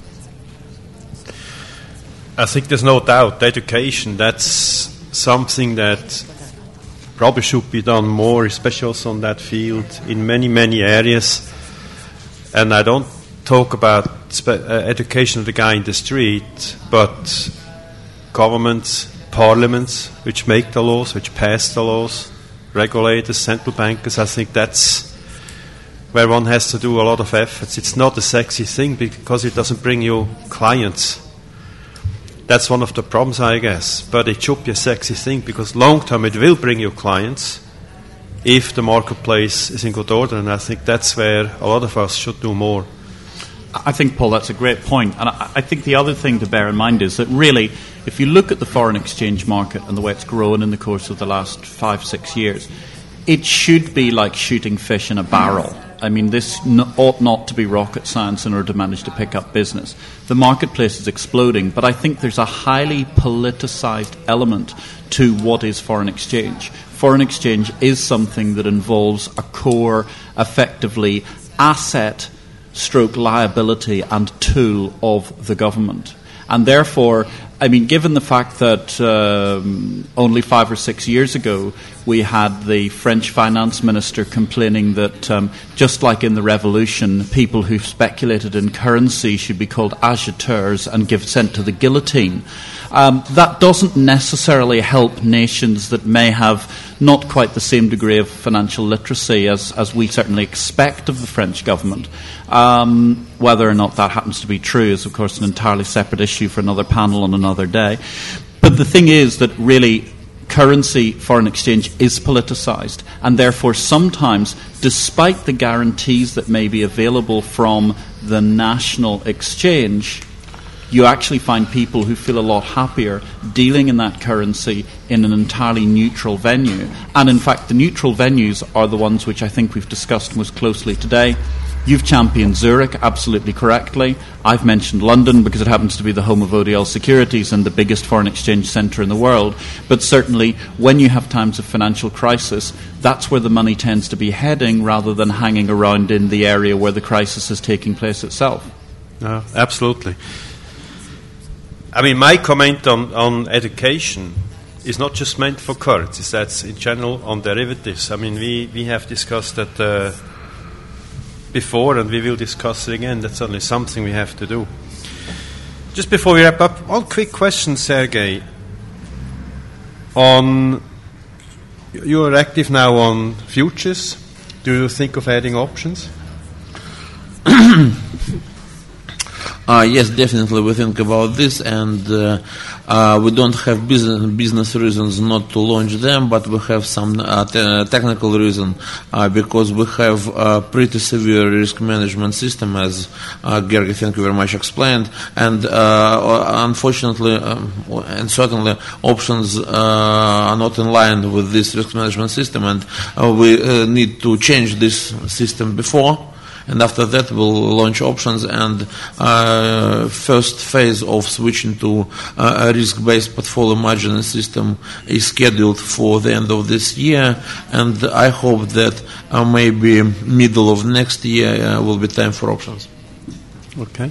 I think there's no doubt education, that's something that probably should be done more, especially also on that field in many, many areas. And I don't talk about spe- uh, education of the guy in the street, but governments, parliaments, which make the laws, which pass the laws, regulators, central bankers. I think that's where one has to do a lot of efforts. It's not a sexy thing because it doesn't bring you clients. That's one of the problems, I guess. But it should be a sexy thing because long term it will bring you clients if the marketplace is in good order, and I think that's where a lot of us should do more.
I think, Paul, that's a great point. And I, I think the other thing to bear in mind is that really, if you look at the foreign exchange market and the way it's grown in the course of the last five, six years, it should be like shooting fish in a barrel. I mean, this n- ought not to be rocket science in order to manage to pick up business. The marketplace is exploding, but I think there's a highly politicized element to what is foreign exchange. Foreign exchange is something that involves a core, effectively, asset, stroke liability and tool of the government. And therefore, I mean, given the fact that um, only five or six years ago we had the French finance minister complaining that um, just like in the revolution, people who speculated in currency should be called agiteurs and give sent to the guillotine. Um, that doesn't necessarily help nations that may have not quite the same degree of financial literacy as, as we certainly expect of the French government. Um, whether or not that happens to be true is, of course, an entirely separate issue for another panel on another day. But the thing is that really currency, foreign exchange, is politicised, and therefore sometimes, despite the guarantees that may be available from the national exchange, you actually find people who feel a lot happier dealing in that currency in an entirely neutral venue. And in fact, the neutral venues are the ones which I think we've discussed most closely today. You've championed Zurich, absolutely correctly. I've mentioned London because it happens to be the home of O D L Securities and the biggest foreign exchange centre in the world. But certainly, when you have times of financial crisis, that's where the money tends to be heading rather than hanging around in the area where the crisis is taking place itself.
No, absolutely. I mean, my comment on, on education is not just meant for currencies, that's in general on derivatives. I mean, we, we have discussed that uh, before, and we will discuss it again. That's only something we have to do. Just before we wrap up, one quick question, Sergey. On, you are active now on futures. Do you think of adding options?
Uh, yes, definitely we think about this, and uh, uh, we don't have business business reasons not to launch them, but we have some uh, te- technical reason uh, because we have a pretty severe risk management system, as uh, Georgi, thank you very much, explained, and uh, unfortunately um, and certainly options uh, are not in line with this risk management system, and uh, we uh, need to change this system before. And after that, we'll launch options. And uh, first phase of switching to uh, a risk-based portfolio margining system is scheduled for the end of this year. And I hope that uh, maybe middle of next year uh, will be time for options.
Okay.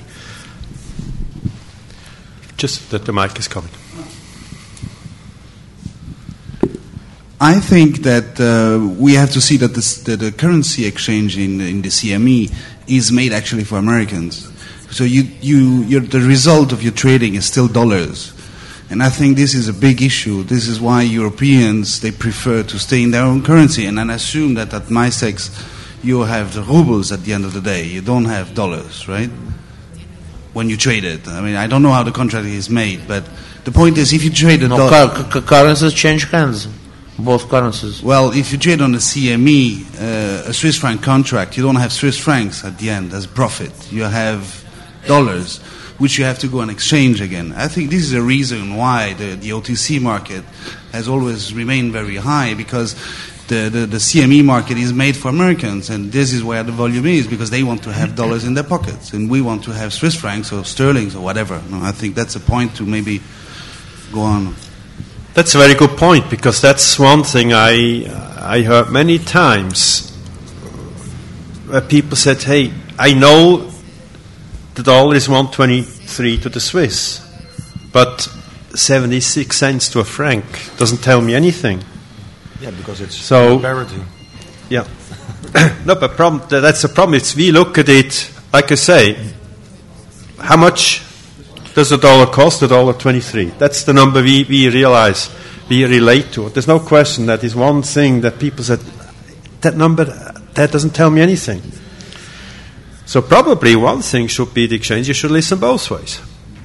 Just that the mic is coming.
I think that uh, we have to see that, this, that the currency exchange in, in the C M E is made actually for Americans. So you, you, you're, the result of your trading is still dollars. And I think this is a big issue. This is why Europeans, they prefer to stay in their own currency. And I assume that at MySex you have the rubles at the end of the day. You don't have dollars, right? When you trade it. I mean, I don't know how the contract is made, but the point is if you trade a
no,
dollar...
Cu- cu- currencies change hands. Both currencies.
Well, if you trade on the C M E, uh, a Swiss franc contract, you don't have Swiss francs at the end as profit. You have dollars, which you have to go and exchange again. I think this is a reason why the, the O T C market has always remained very high, because the, the, the C M E market is made for Americans, and this is where the volume is, because they want to have dollars in their pockets, and we want to have Swiss francs or sterlings or whatever. No, I think that's a point to maybe go on.
That's a very good point, because that's one thing I I heard many times where people said, hey, I know the dollar is one twenty-three to the Swiss, but seventy-six cents to a franc doesn't tell me anything.
Yeah, because it's
so,
parity.
Yeah. No, but problem, that's the problem. It's we look at it, like I say, how much does the dollar cost? The dollar twenty-three. That's the number we, we realize, we relate to. There's no question that is one thing that people said, that number, that doesn't tell me anything. So probably one thing should be the exchange. You should listen both ways.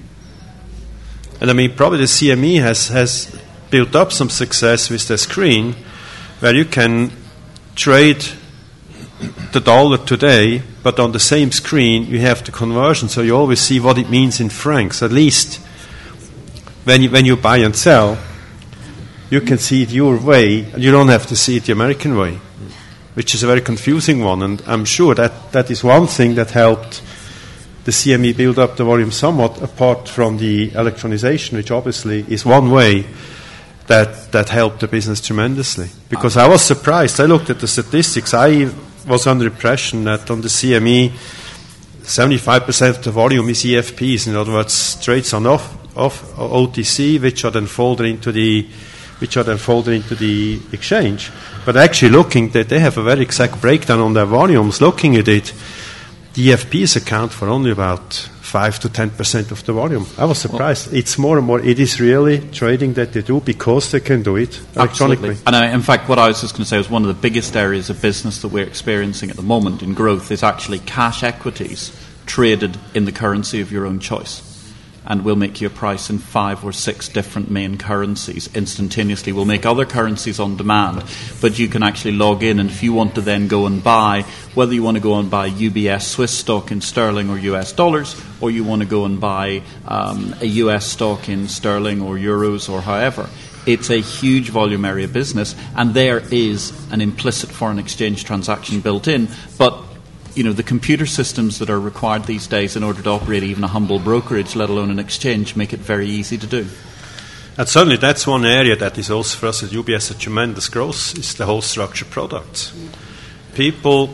And I mean, probably the C M E has, has built up some success with the screen where you can trade the dollar today, but on the same screen you have the conversion, so you always see what it means in francs. At least when you, when you buy and sell, you can see it your way, and you don't have to see it the American way, which is a very confusing one. And I'm sure that that is one thing that helped the C M E build up the volume somewhat, apart from the electronization, which obviously is one way that that helped the business tremendously. Because I was surprised. I looked at the statistics. I was under the impression that on the C M E, seventy-five percent of the volume is E F Ps. In other words, trades on off, off O T C, which are then folded into the which are then folded into the exchange. But actually looking that they have a very exact breakdown on their volumes. Looking at it, the E F Ps account for only about five to ten percent of the volume. I was surprised. Well, it's more and more. It is really trading that they do because they can do it electronically.
Absolutely. And I, in fact, what I was just going to say was one of the biggest areas of business that we're experiencing at the moment in growth is actually cash equities traded in the currency of your own choice. And we'll make you a price in five or six different main currencies instantaneously. We'll make other currencies on demand, but you can actually log in, and if you want to then go and buy, whether you want to go and buy U B S Swiss stock in sterling or U S dollars, or you want to go and buy um, a U S stock in sterling or euros or however, it's a huge volume area business, and there is an implicit foreign exchange transaction built in, but you know, the computer systems that are required these days in order to operate even a humble brokerage, let alone an exchange, make it very easy to do.
And certainly that's one area that is also for us at U B S a tremendous growth, is the whole structured products. People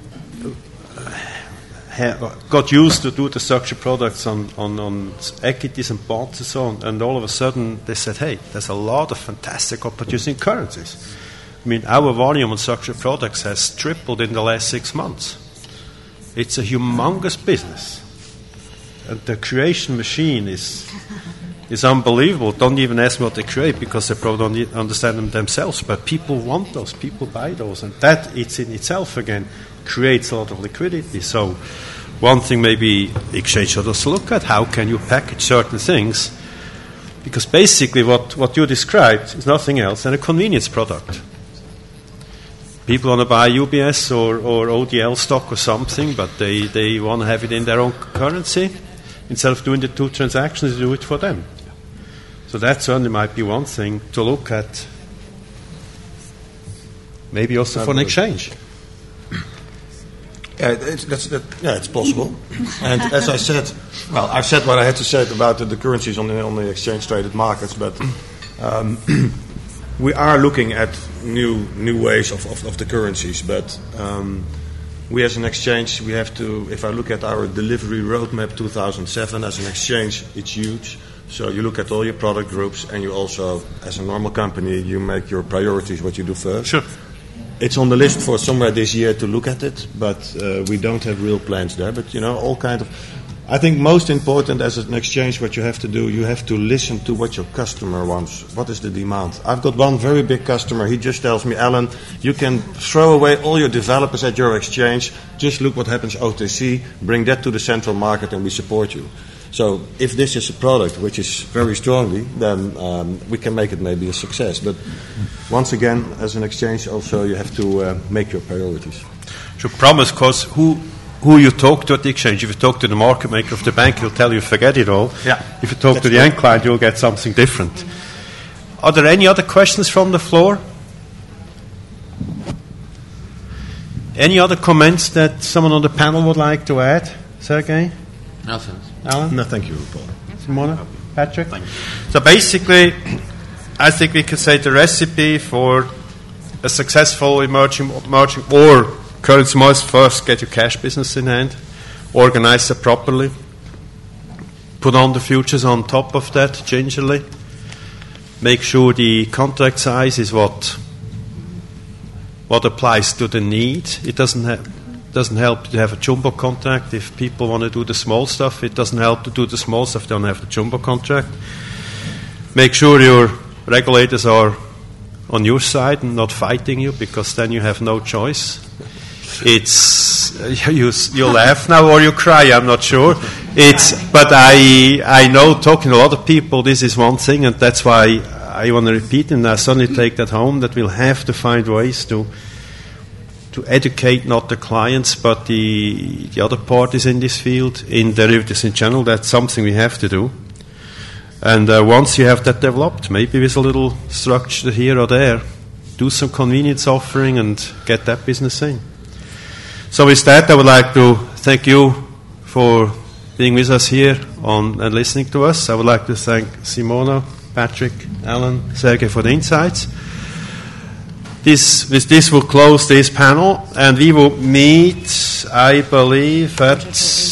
have got used to do the structured products on, on, on equities and bonds and so on, and all of a sudden they said, hey, there's a lot of fantastic opportunities in currencies. I mean, our volume on structured products has tripled in the last six months. It's a humongous business. And the creation machine is is unbelievable. Don't even ask me what they create, because they probably don't understand them themselves. But people want those. People buy those. And that, it's in itself, again, creates a lot of liquidity. So one thing maybe the exchange should also look at, how can you package certain things? Because basically what, what you described is nothing else than a convenience product. People want to buy U B S or, or O D L stock or something, but they, they want to have it in their own currency. Instead of doing the two transactions, they do it for them. So that certainly might be one thing to look at. Maybe also for an exchange.
Yeah, it's, that's, that, yeah, it's possible. And as I said, well, I've said what I had to say about the, the currencies on the, on the exchange-traded markets, but um, we are looking at new new ways of, of, of the currencies. But um, we as an exchange, we have to, if I look at our delivery roadmap two thousand seven, as an exchange, it's huge. So you look at all your product groups, and you also, as a normal company, you make your priorities what you do first.
Sure.
It's on the list for somewhere this year to look at it, but uh, we don't have real plans there. But, you know, all kind of... I think most important as an exchange, what you have to do, you have to listen to what your customer wants. What is the demand? I've got one very big customer. He just tells me, Alan, you can throw away all your developers at your exchange. Just look what happens O T C. Bring that to the central market and we support you. So if this is a product which is very strongly, then um, we can make it maybe a success. But once again, as an exchange, also you have to uh, make your priorities.
Should promise, because who who you talk to at the exchange, if you talk to the market maker of the bank, he'll tell you forget it all.
Yeah.
If you talk
That's
to the
right.
end client, you'll get something different. Are there any other questions from the floor? Any other comments that someone on the panel would like to add? Sergey?
Nothing.
Alan?
No, thank you, Paul.
Simona? Patrick? So basically, I think we could say the recipe for a successful emerging, emerging or currency must first get your cash business in hand, organize it properly, put on the futures on top of that gingerly, make sure the contract size is what what applies to the need. It doesn't have doesn't help to have a jumbo contract. If people want to do the small stuff, it doesn't help to do the small stuff. They don't have the jumbo contract. Make sure your regulators are on your side and not fighting you, because then you have no choice. It's you, you laugh now or you cry. I'm not sure. It's but I I know, talking to a lot of people, this is one thing, and that's why I want to repeat it, and I suddenly take that home, that we'll have to find ways to. to educate not the clients but the the other parties in this field, in derivatives in general. That's something we have to do. And uh, once you have that developed, maybe with a little structure here or there, do some convenience offering and get that business in. So with that, I would like to thank you for being with us here on and listening to us. I would like to thank Simona, Patrick, Alan, Sergey for the insights. This, with this, we'll close this panel, and we will meet, I believe, at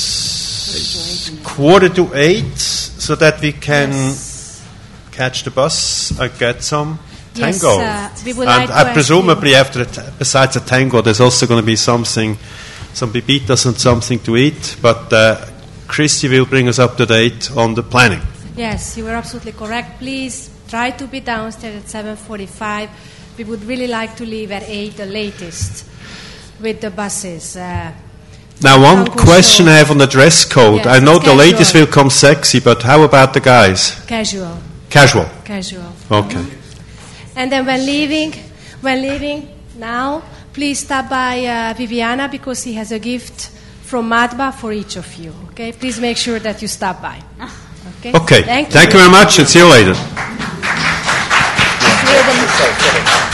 quarter to eight, so that we can yes. catch the bus and get some tango.
Yes, uh, we would
and
like
I presumably, after the t- besides the tango, there's also going to be something, some bibitas and something to eat. But uh, Christy will bring us up to date on the planning.
Yes, you were absolutely correct. Please try to be downstairs at seven forty-five. We would really like to leave at eight, the latest, with the buses. Uh,
now, one question I have on the dress code.
Yes,
I know the
casual.
ladies will come sexy, but how about the guys?
Casual.
Casual.
Casual.
Okay.
And then when leaving, when leaving now, please stop by uh, Viviana, because he has a gift from Madba for each of you. Okay, please make sure that you stop by. Okay.
Okay.
Thank you.
Thank you very much, and see you later.
Thank you.